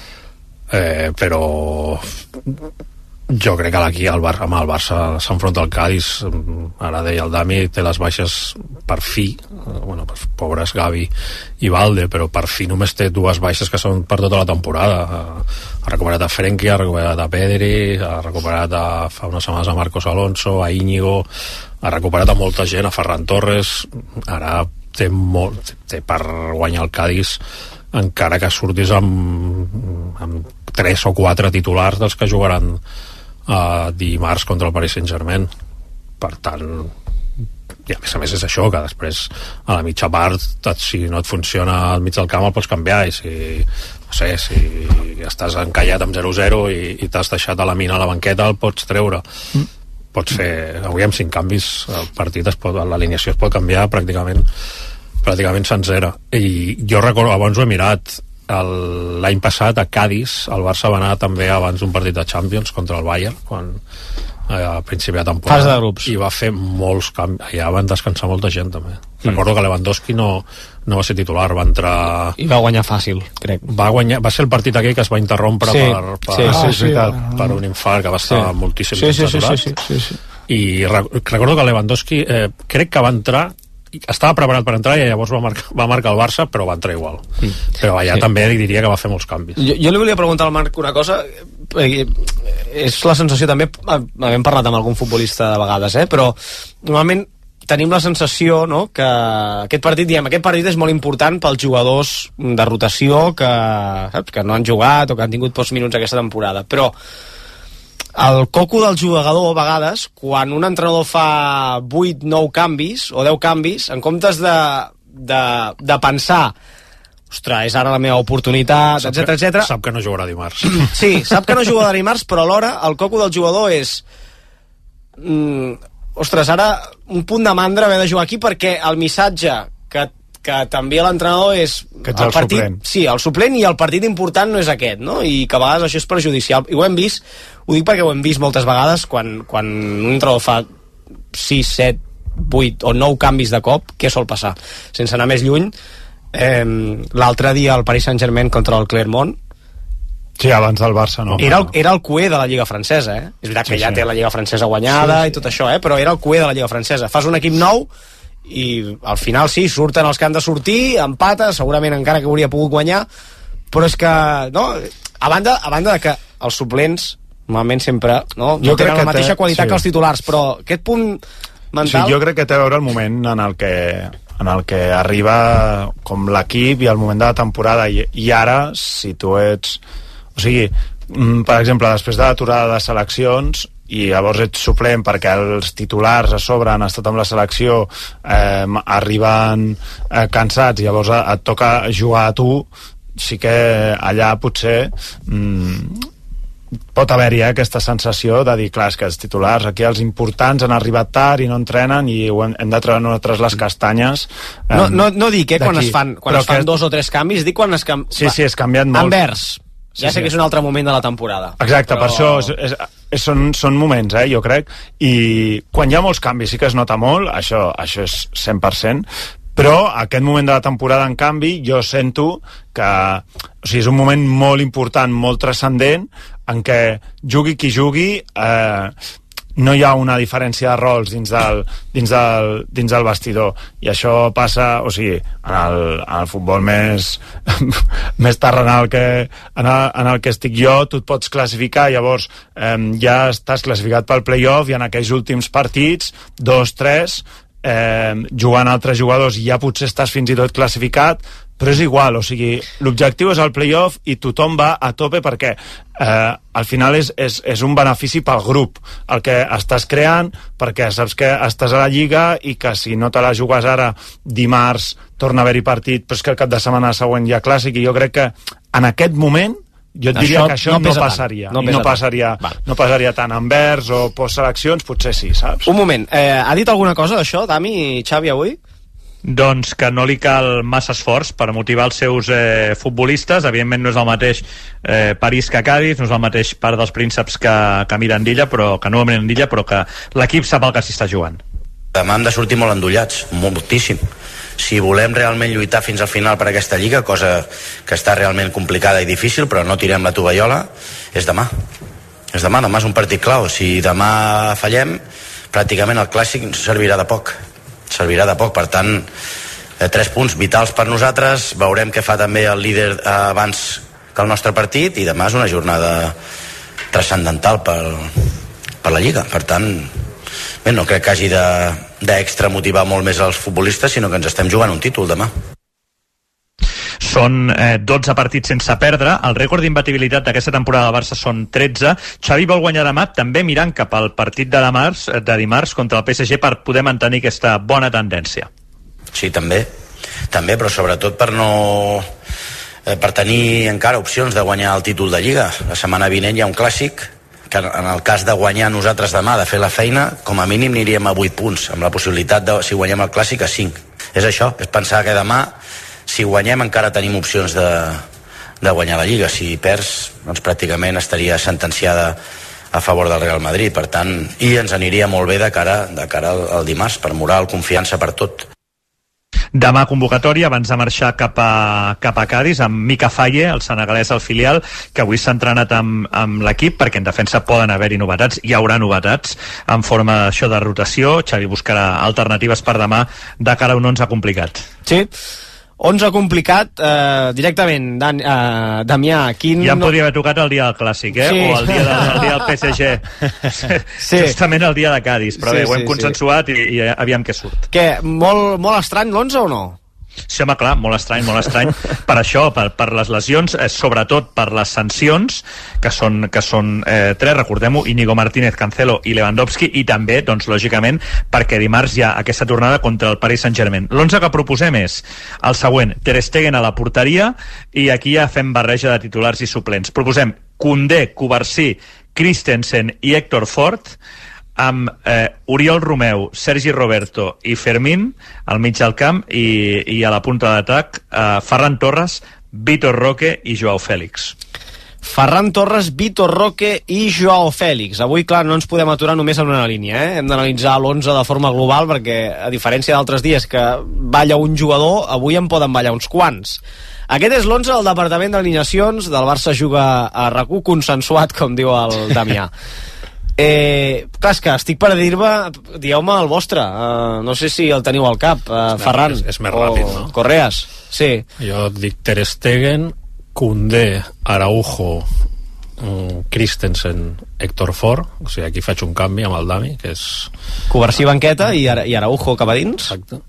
Però jo crec que aquí amb el Barça s'enfronta al Cádiz. Ara deia el Dami, té les baixes per fi, pobres Gavi i Valde, però per fi només té 2 baixes que són per tota la temporada. Ha recuperat a Frenkie, ha recuperat a Pedri, ha recuperat fa unes setmanes a Marcos Alonso, a Íñigo, ha recuperat a molta gent, a Ferran Torres. Ara té per guanyar el Cádiz, encara que surtis amb 3 o 4 titulars dels que jugaran dimarts contra el Paris Saint-Germain. Per tant, i a més és això, que després a la mitja part, si no et funciona al mig del camp el pots canviar, i si estàs encallat amb 0-0 i t'has deixat a la mina a la banqueta, el pots treure. Pots fer, avui amb 5 canvis el partit l'alineació es pot canviar pràcticament sencera. I jo recordo, abans ho he mirat, l'any passat a Cádiz el Barça va anar també abans d'un partit de Champions contra el Bayern, quan a principi de temporada, fase de grups, i va fer molts canvis, allà van descansar molta gent també. Recordo que Lewandowski no va ser titular, va entrar i va guanyar fàcil, crec. Va ser el partit aquell que es va interrompre per un infart, que va estar moltíssim aturat. I recordo que Lewandowski crec que va entrar, estava preparat per entrar i llavors va marcar el Barça, però va entrar igual. Però allà també diria que va fer molts canvis. Jo li volia preguntar al Marc una cosa, és la sensació també, havem parlat amb algun futbolista de vegades, però normalment tenim la sensació, no?, que aquest partit és molt important pels jugadors de rotació que no han jugat o que han tingut pocs minuts aquesta temporada, però el coco del jugador, a vegades, quan un entrenador fa 8, 9 canvis o 10 canvis, en comptes de pensar ostres, és ara la meva oportunitat, etc. Sap que no jugarà dimarts. Sí, sap que no jugarà dimarts, però alhora el coco del jugador és ostres, ara un punt de mandra haver de jugar aquí, perquè el missatge que també l'entrenador és que ets el partit, suplent. Sí, el suplent, i el partit important no és aquest, no? I que a vegades això és perjudicial, i ho hem vist, ho dic perquè ho hem vist moltes vegades quan un entrenador fa 6, 7, 8 o 9 canvis de cop, què sol passar? Sense anar més lluny, l'altre dia el Paris Saint-Germain contra el Clermont, sí, abans del Barça no. Era el cué de la Lliga Francesa, És veritat que ja té la Lliga Francesa guanyada i tot això, però era el cué de la Lliga Francesa. Fas un equip nou i al final sí, surten els que han de sortir, empata, segurament encara que hauria pogut guanyar, però és que no, a banda de que els suplents normalment sempre no tenen la mateixa qualitat que els titulars, però aquest punt mental... Sí, jo crec que té a veure el moment en el que arriba com l'equip i el moment de la temporada, i ara, si tu ets... O sigui, per exemple, després de l'aturada de seleccions i llavors ets suplent perquè els titulars a sobre han estat amb la selecció, arriben cansats, i llavors et toca jugar a tu, sí que allà potser pot haver-hi aquesta sensació de dir, clar, és que els titulars aquí, els importants, han arribat tard i no entrenen i hem de treure nosaltres les castanyes. No dic, quan es fan 2 o 3 canvis, dic quan es canvien. Sí, és canviat molt. Envers. Ja sé que és un altre moment de la temporada. Exacte, però... per això són moments, jo crec, i quan hi ha molts canvis sí que es nota molt, això és 100%, però aquest moment de la temporada, en canvi, jo sento que és un moment molt important, molt transcendent, en què jugui qui jugui, no hi ha una diferència de rols dins del vestidor, i això passa, en el futbol més terrenal en el que estic jo, tu et pots classificar, llavors ja estàs classificat pel play-off, i en aquells últims partits 2, 3 jugant altres jugadors, i ja potser estàs fins i tot classificat, però és igual, l'objectiu és el play-off i tothom va a tope, perquè al final és un benefici pel grup el que estàs creant, perquè saps que estàs a la Lliga i que si no te la jugues ara, dimarts torna a haver-hi partit, però és que el cap de setmana següent hi ha clàssic, i jo crec que en aquest moment jo et diria que això no passaria. No passaria tant Anvers o postseleccions, potser sí, saps? Un moment, ha dit alguna cosa d'això, Dami i Xavi, avui? Doncs que no li cal massa esforç per motivar els seus futbolistes. Evidentment no és el mateix París que Cádiz, no és el mateix Parc dels Prínceps que Mirandilla, però que no Mirandilla, però que l'equip sap el que s'hi està jugant. Demà hem de sortir molt endollats, moltíssim. Si volem realment lluitar fins al final per aquesta Lliga, cosa que està realment complicada i difícil, però no tirem la tovallola, és demà. Demà és un partit clau. Si demà fallem, pràcticament el clàssic servirà de poc. Per tant, 3 punts vitals per nosaltres. Veurem què fa també el líder abans que el nostre partit, i demà és una jornada transcendental per la Lliga. Per tant, no crec que hagi d'extra motivar molt més els futbolistes, sinó que ens estem jugant un títol demà. són 12 partits sense perdre. El rècord d'imbatibilitat d'aquesta temporada del Barça són 13. Xavi vol guanyar demà, també mirant cap al partit de dimarts contra el PSG per poder mantenir aquesta bona tendència. Sí, també, però sobretot per tenir encara opcions de guanyar el títol de Lliga. La setmana vinent hi ha un clàssic que en el cas de guanyar nosaltres demà, de fer la feina, com a mínim aniríem a 8 punts, amb la possibilitat de, si guanyem el clàssic, a 5. És això, és pensar que demà, si guanyem, encara tenim opcions de guanyar la Lliga. Si perds, doncs pràcticament estaria sentenciada a favor del Real Madrid. Per tant, i ens aniria molt bé de cara al dimarts, per moral, confiança, per tot. Demà convocatòria abans de marxar cap a Cádiz amb Mika Faye, el senegalès al filial, que avui s'ha entrenat amb l'equip, perquè en defensa poden haver-hi novetats, hi haurà novetats en forma d'això de rotació. Xavi buscarà alternatives per demà de cara a un 11 complicat. Sí, 11 complicat, directament, Damià, quin... Ja em podria haver tocat el dia del Clàssic, Sí. O el dia del PSG. Sí. Justament el dia de Cádiz, però bé, ho hem consensuat i aviam què surt. Què, molt estrany l'11 o no? Sí, home, clar, molt estrany, per això, per les lesions, sobretot per les sancions, que són 3, recordem-ho, Íñigo Martínez, Cancelo i Lewandowski, i també, doncs, lògicament, perquè dimarts hi ha aquesta tornada contra el Paris Saint-Germain. L'11 que proposem és el següent: Ter Stegen a la porteria, i aquí ja fem barreja de titulars i suplents. Proposem Koundé, Cubarsí, Christensen i Héctor Fort, amb Oriol Romeu, Sergi Roberto i Fermín al mig del camp, i a la punta d'atac Ferran Torres, Vitor Roque i Joao Fèlix. Ferran Torres, Vitor Roque i Joao Fèlix. Avui, clar, no ens podem aturar només en una línia, Hem d'analitzar l'11 de forma global, perquè, a diferència d'altres dies que balla un jugador, avui en poden ballar uns quants. Aquest és l'11 del Departament d'Alineacions del Barça Juga a RAC1, consensuat, com diu el Damià. Clar, és que estic per dir-me, dieu-me el vostre, no sé si el teniu al cap, Ferran és més ràpid, no? Correas, sí. Jo dic Ter Stegen, Koundé, Araujo, Christensen, Héctor Fort, o sigui, aquí faig un canvi amb el Dami, que és... Cubarsí banqueta i Araujo cap a dins. Exacte.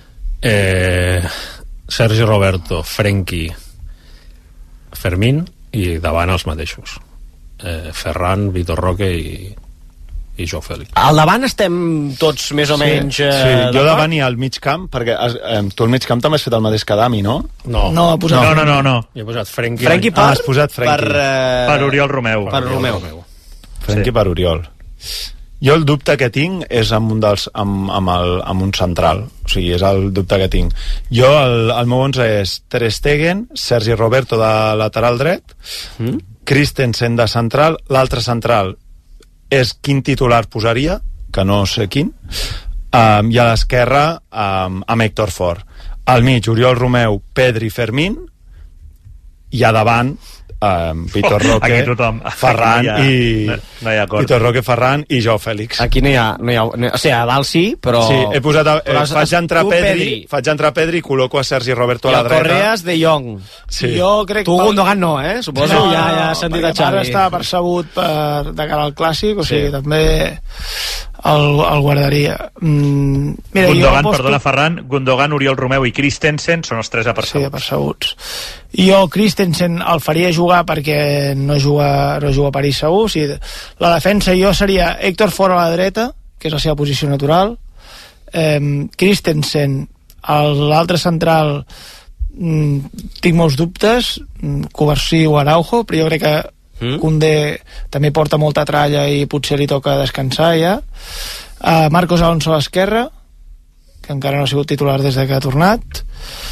Sergi Roberto, Frenkie, Fermín, i davant els mateixos. Ferran, Vitor Roque i Joao Fèlix. Al davant estem tots més o menys... Sí, jo davant hi ha el mig camp, perquè tu al mig camp també has fet el mateix que Dami, no? No, no. Jo he posat Frenkie. Has posat Frenkie. Per Oriol Romeu. Frenkie per Oriol. Jo el dubte que tinc és amb un central, o sigui, és el dubte que tinc. Jo, el meu 11 és Ter Stegen, Sergi Roberto de lateral dret, Christensen de central, l'altre central és quin titular posaria, que no sé quin, i a l'esquerra amb Héctor Fort. Al mig, Oriol Romeu, Pedri, Fermín, i a davant Vitor Roque, Ferran Vitor Roque, Ferran i Joao Fèlix. Aquí no hi ha, o sigui, a dalt sí, però... Sí, he posat faig entrar Pedri i col·loco a Sergi Roberto a la dreta. Correas de Jong. Sí. Jo crec tu Gundogan no, suposo. No, ja has sentit a Xavi. Ara està percebut de cara al Clàssic, o sigui, també el guardaria. Mira, Gundogan, perdona, Ferran, Gundogan, Oriol Romeu i Christensen són els 3 apercebuts. Sí, apercebuts. Jo Christensen el faria jugar perquè no juga a París segur. O sigui, la defensa jo seria Héctor Fort a la dreta, que és la seva posició natural, Christensen l'altre central, tinc molts dubtes, Cubarsí o Araujo, però jo crec que Koundé també porta molta tralla i potser li toca descansar ja. Marcos Alonso a l'esquerra, que encara no ha sigut titular des que ha tornat,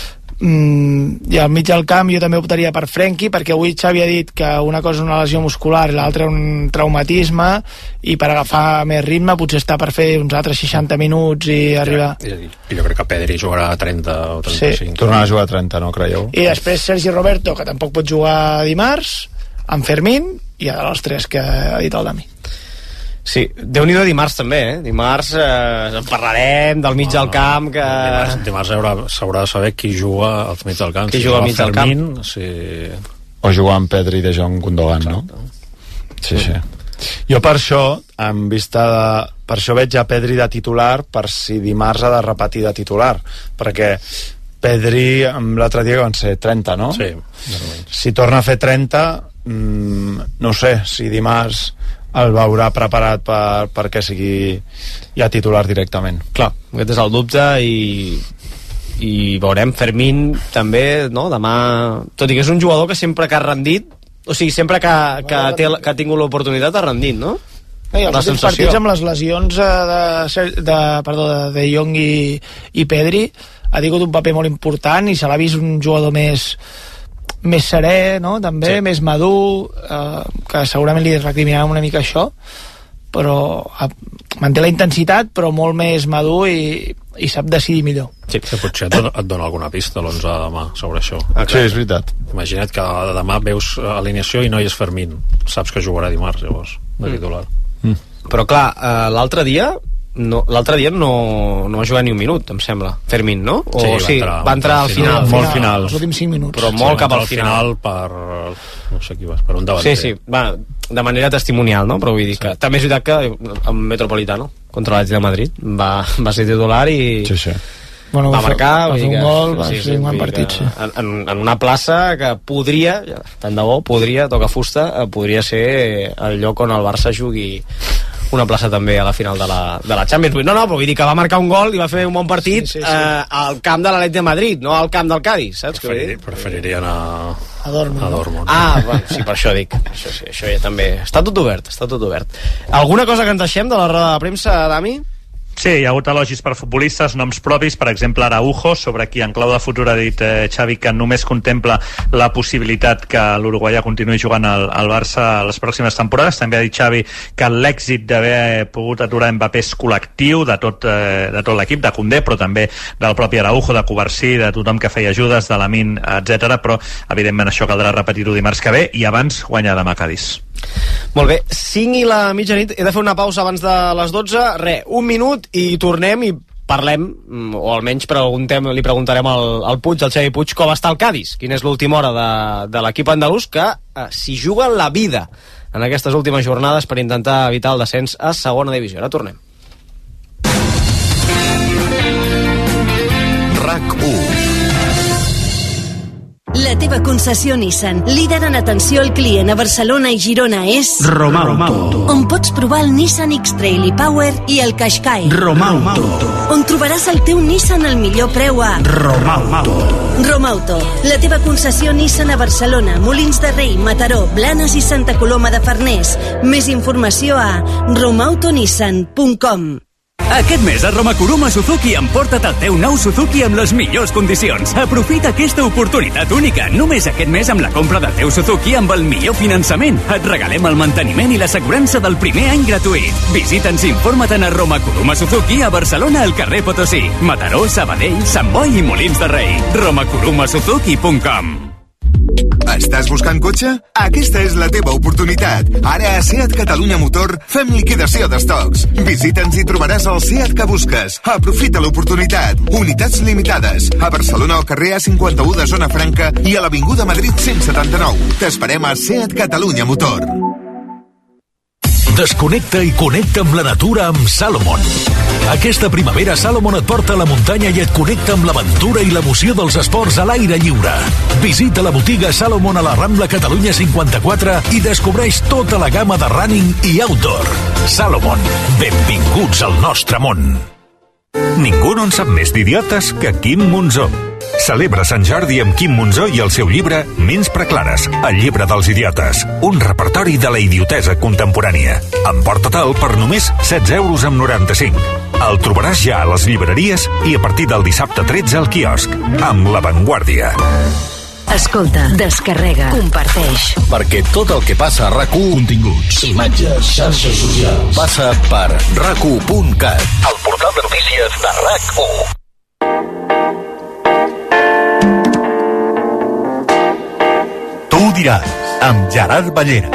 i al mig del camp jo també optaria per Frenkie, perquè avui Xavi ha dit que una cosa és una lesió muscular i l'altra un traumatisme, i per agafar més ritme potser està per fer uns altres 60 minuts i arribar. Jo crec que Pedri jugarà 30 o 35. Sí. Tornarà a jugar 30, no creieu? I després Sergi Roberto, que tampoc pot jugar dimarts, amb Fermín, i a dels 3 que ha dit el Dami. Sí, Déu-n'hi-do dimarts també, Dimarts en parlarem del mig del camp que... Dimarts s'haurà de saber qui juga al mig del camp. Qui juga al mig del camp. O jugar amb Pedri de Jong Gundogan, no? Sí. Jo per això, per això veig a Pedri de titular, per si dimarts ha de repetir de titular, perquè Pedri l'altre dia que van ser 30, no? Sí. Si torna a fer 30, no sé si dimarts el veurà preparat perquè sigui ja titular directament. Clar, aquest és el dubte i veurem. Fermín també, no? Demà, tot i que és un jugador que sempre que ha rendit, o sigui, sempre que ha tingut l'oportunitat ha rendit, no? Els últims partits amb les lesions de Jong i Pedri ha tingut un paper molt important i se l'ha vist un jugador més serè, no? També, sí. Més madur, que segurament li recriminàvem una mica això, però manté la intensitat, però molt més madur i sap decidir millor. Sí, potser et dona alguna pista l'11 de demà sobre això. Sí, és veritat. Imagina't que demà veus alineació i no hi és Fermín, saps que jugarà dimarts llavors de titular. Però clar, l'altre dia no va jugar ni un minut, em sembla, Fermín, no? Sí, va entrar al final. Molt final. Els últims 5 minuts. Però molt cap al final. Per no sé qui va, per un davanter. Sí, de manera testimonial, no? Però vull dir que també és veritat que amb Metropolitano contra l'Atlètic de Madrid va ser titular i bueno, va marcar, va fer un gol, va ser un bon partit, sí. En una plaça que podria, tant de bo, tocar fusta, podria ser el lloc on el Barça jugui una plaça també a la final de la Champions League. No, però vull dir que va marcar un gol i va fer un bon partit al camp de l'Atlètic de Madrid, no al camp del Cádiz, saps? Preferiria anar a Dortmund. Bueno, sí, per això dic. Això ja també... Està tot obert. Alguna cosa que ens deixem de la roda de premsa, Dami? Sí, hi ha hagut elogis per futbolistes, noms propis, per exemple Araujo, sobre qui en clau de futur ha dit Xavi que només contempla la possibilitat que l'uruguaià continuï jugant al Barça les pròximes temporades. També ha dit Xavi que l'èxit d'haver pogut aturar Mbappé és col·lectiu de tot l'equip, de Koundé, però també del propi Araujo, de Covarsí, de tothom que feia ajudes, de Lamine, etc. Però evidentment això caldrà repetir-ho dimarts que ve i abans guanyar demà a Cadis. Molt bé, 5 i la mitjanit. He de fer una pausa abans de les 12. Un minut i tornem i parlem, o almenys li preguntarem al Puig, al Xavi Puig, com està el Cádiz, quina és l'última hora de l'equip andalús, que s'hi juga la vida en aquestes últimes jornades per intentar evitar el descens a segona divisió. Ara tornem. RAC1. La teva concessió Nissan, líder en atenció al client a Barcelona i Girona, és Romauto, on pots provar el Nissan X-Trail i Power i el Qashqai. Romauto, on trobaràs el teu Nissan al millor preu a Romauto, la teva concessió Nissan a Barcelona, Molins de Rei, Mataró, Blanes i Santa Coloma de Farners. Més informació a romautonissan.com. Aquest mes a Roma Kuruma Suzuki emporta't el teu nou Suzuki amb les millors condicions. Aprofita aquesta oportunitat única. Només aquest mes amb la compra del teu Suzuki amb el millor finançament. Et regalem el manteniment i l'assegurança del primer any gratuït. Visita'ns i informa't a Roma Kuruma Suzuki a Barcelona al carrer Potosí, Mataró, Sabadell, Sant Boi i Molins de Rei. romakurumasuzuki.com. Estàs buscant cotxe? Aquesta és la teva oportunitat. Ara a SEAT Catalunya Motor fem liquidació d'estocs. Visita'ns i trobaràs el SEAT que busques. Aprofita l'oportunitat. Unitats limitades. A Barcelona al carrer A51 de Zona Franca i a l'Avinguda Madrid 179. T'esperem a SEAT Catalunya Motor. Desconnecta i connecta amb la natura amb Salomon. Aquesta primavera Salomon et porta a la muntanya i et connecta amb l'aventura i l'emoció dels esports a l'aire lliure. Visita la botiga Salomon a la Rambla Catalunya 54 i descobreix tota la gamma de running i outdoor. Salomon, benvinguts al nostre món. Ningú no en sap més d'idiotes que Quim Monzó. Celebra Sant Jordi amb Quim Monzó i el seu llibre Ments preclares, el llibre dels idiotes, un repertori de la idiotesa contemporània. Emporta-te'l per només 16,95 €. El trobaràs ja a les llibreries i a partir del dissabte 13 al quiosc, amb La Vanguardia. Escolta, descarrega, comparteix. Perquè tot el que passa a RAC1... Continguts, imatges, xarxes socials... passa per RAC1.cat, el portal de notícies de RAC1. Tu ho diràs, amb Gerard Ballera.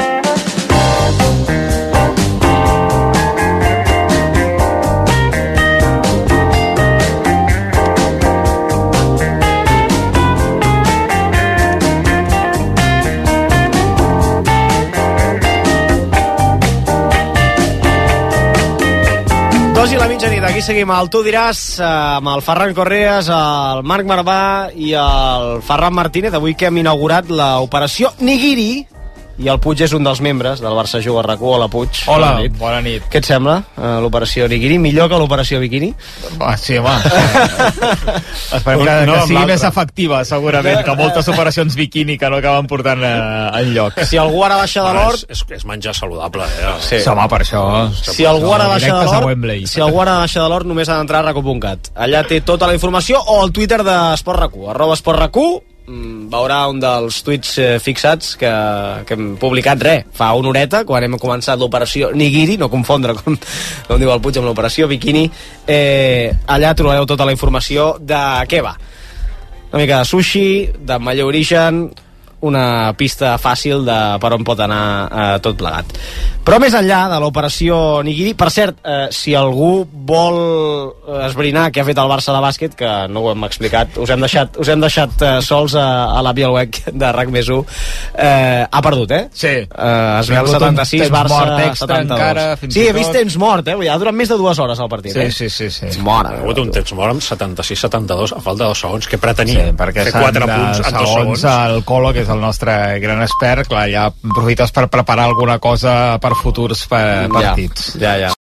2 i la mitjanit, aquí seguim al Tu diràs, amb el Ferran Correas, el Marc Marvà i el Ferran Martínez. Avui que hem inaugurat l'operació Nigiri, i el Puig és un dels membres del Barça Juga RAC1. Hola, Puig. Hola, bona nit. Què et sembla, l'operació Nigiri? Millor que l'operació Bikini? Sí, home. Esperem que sigui més efectiva, segurament, que moltes operacions bikini que no acaben portant enlloc. Si algú ara baixa de l'hort... És menjar saludable, Sí, home, per això. Si algú ara baixa de l'hort, només ha d'entrar a rac1.cat. Allà té tota la informació, o el Twitter d'Esport RAC1, @esportrac1. Veurà un dels tuits fixats que hem publicat fa una horeta, quan hem començat l'operació Nigiri, no confondre com diu el Puig amb l'operació Bikini. Allà trobareu tota la informació de què va. Una mica de sushi, de millor origen, una pista fàcil de per on pot anar tot plegat. Però més enllà de l'operació Nigiri, per cert, si algú vol esbrinar què ha fet el Barça de bàsquet, que no ho hem explicat, us hem deixat sols a l'app i al web de RAC+1, ha perdut, Sí. Es veu el 76, Barça 72. Sí, he vist temps mort, ha durat més de 2 hores el partit. Sí. Ha hagut un temps mort amb 76-72 a falta de 2 segons. Què pretenia? Sí, perquè fer 4 punts en 2 segons. El Colo, que és el nostre gran expert, clar, ja aprofites per preparar alguna cosa per futurs partits. Ja.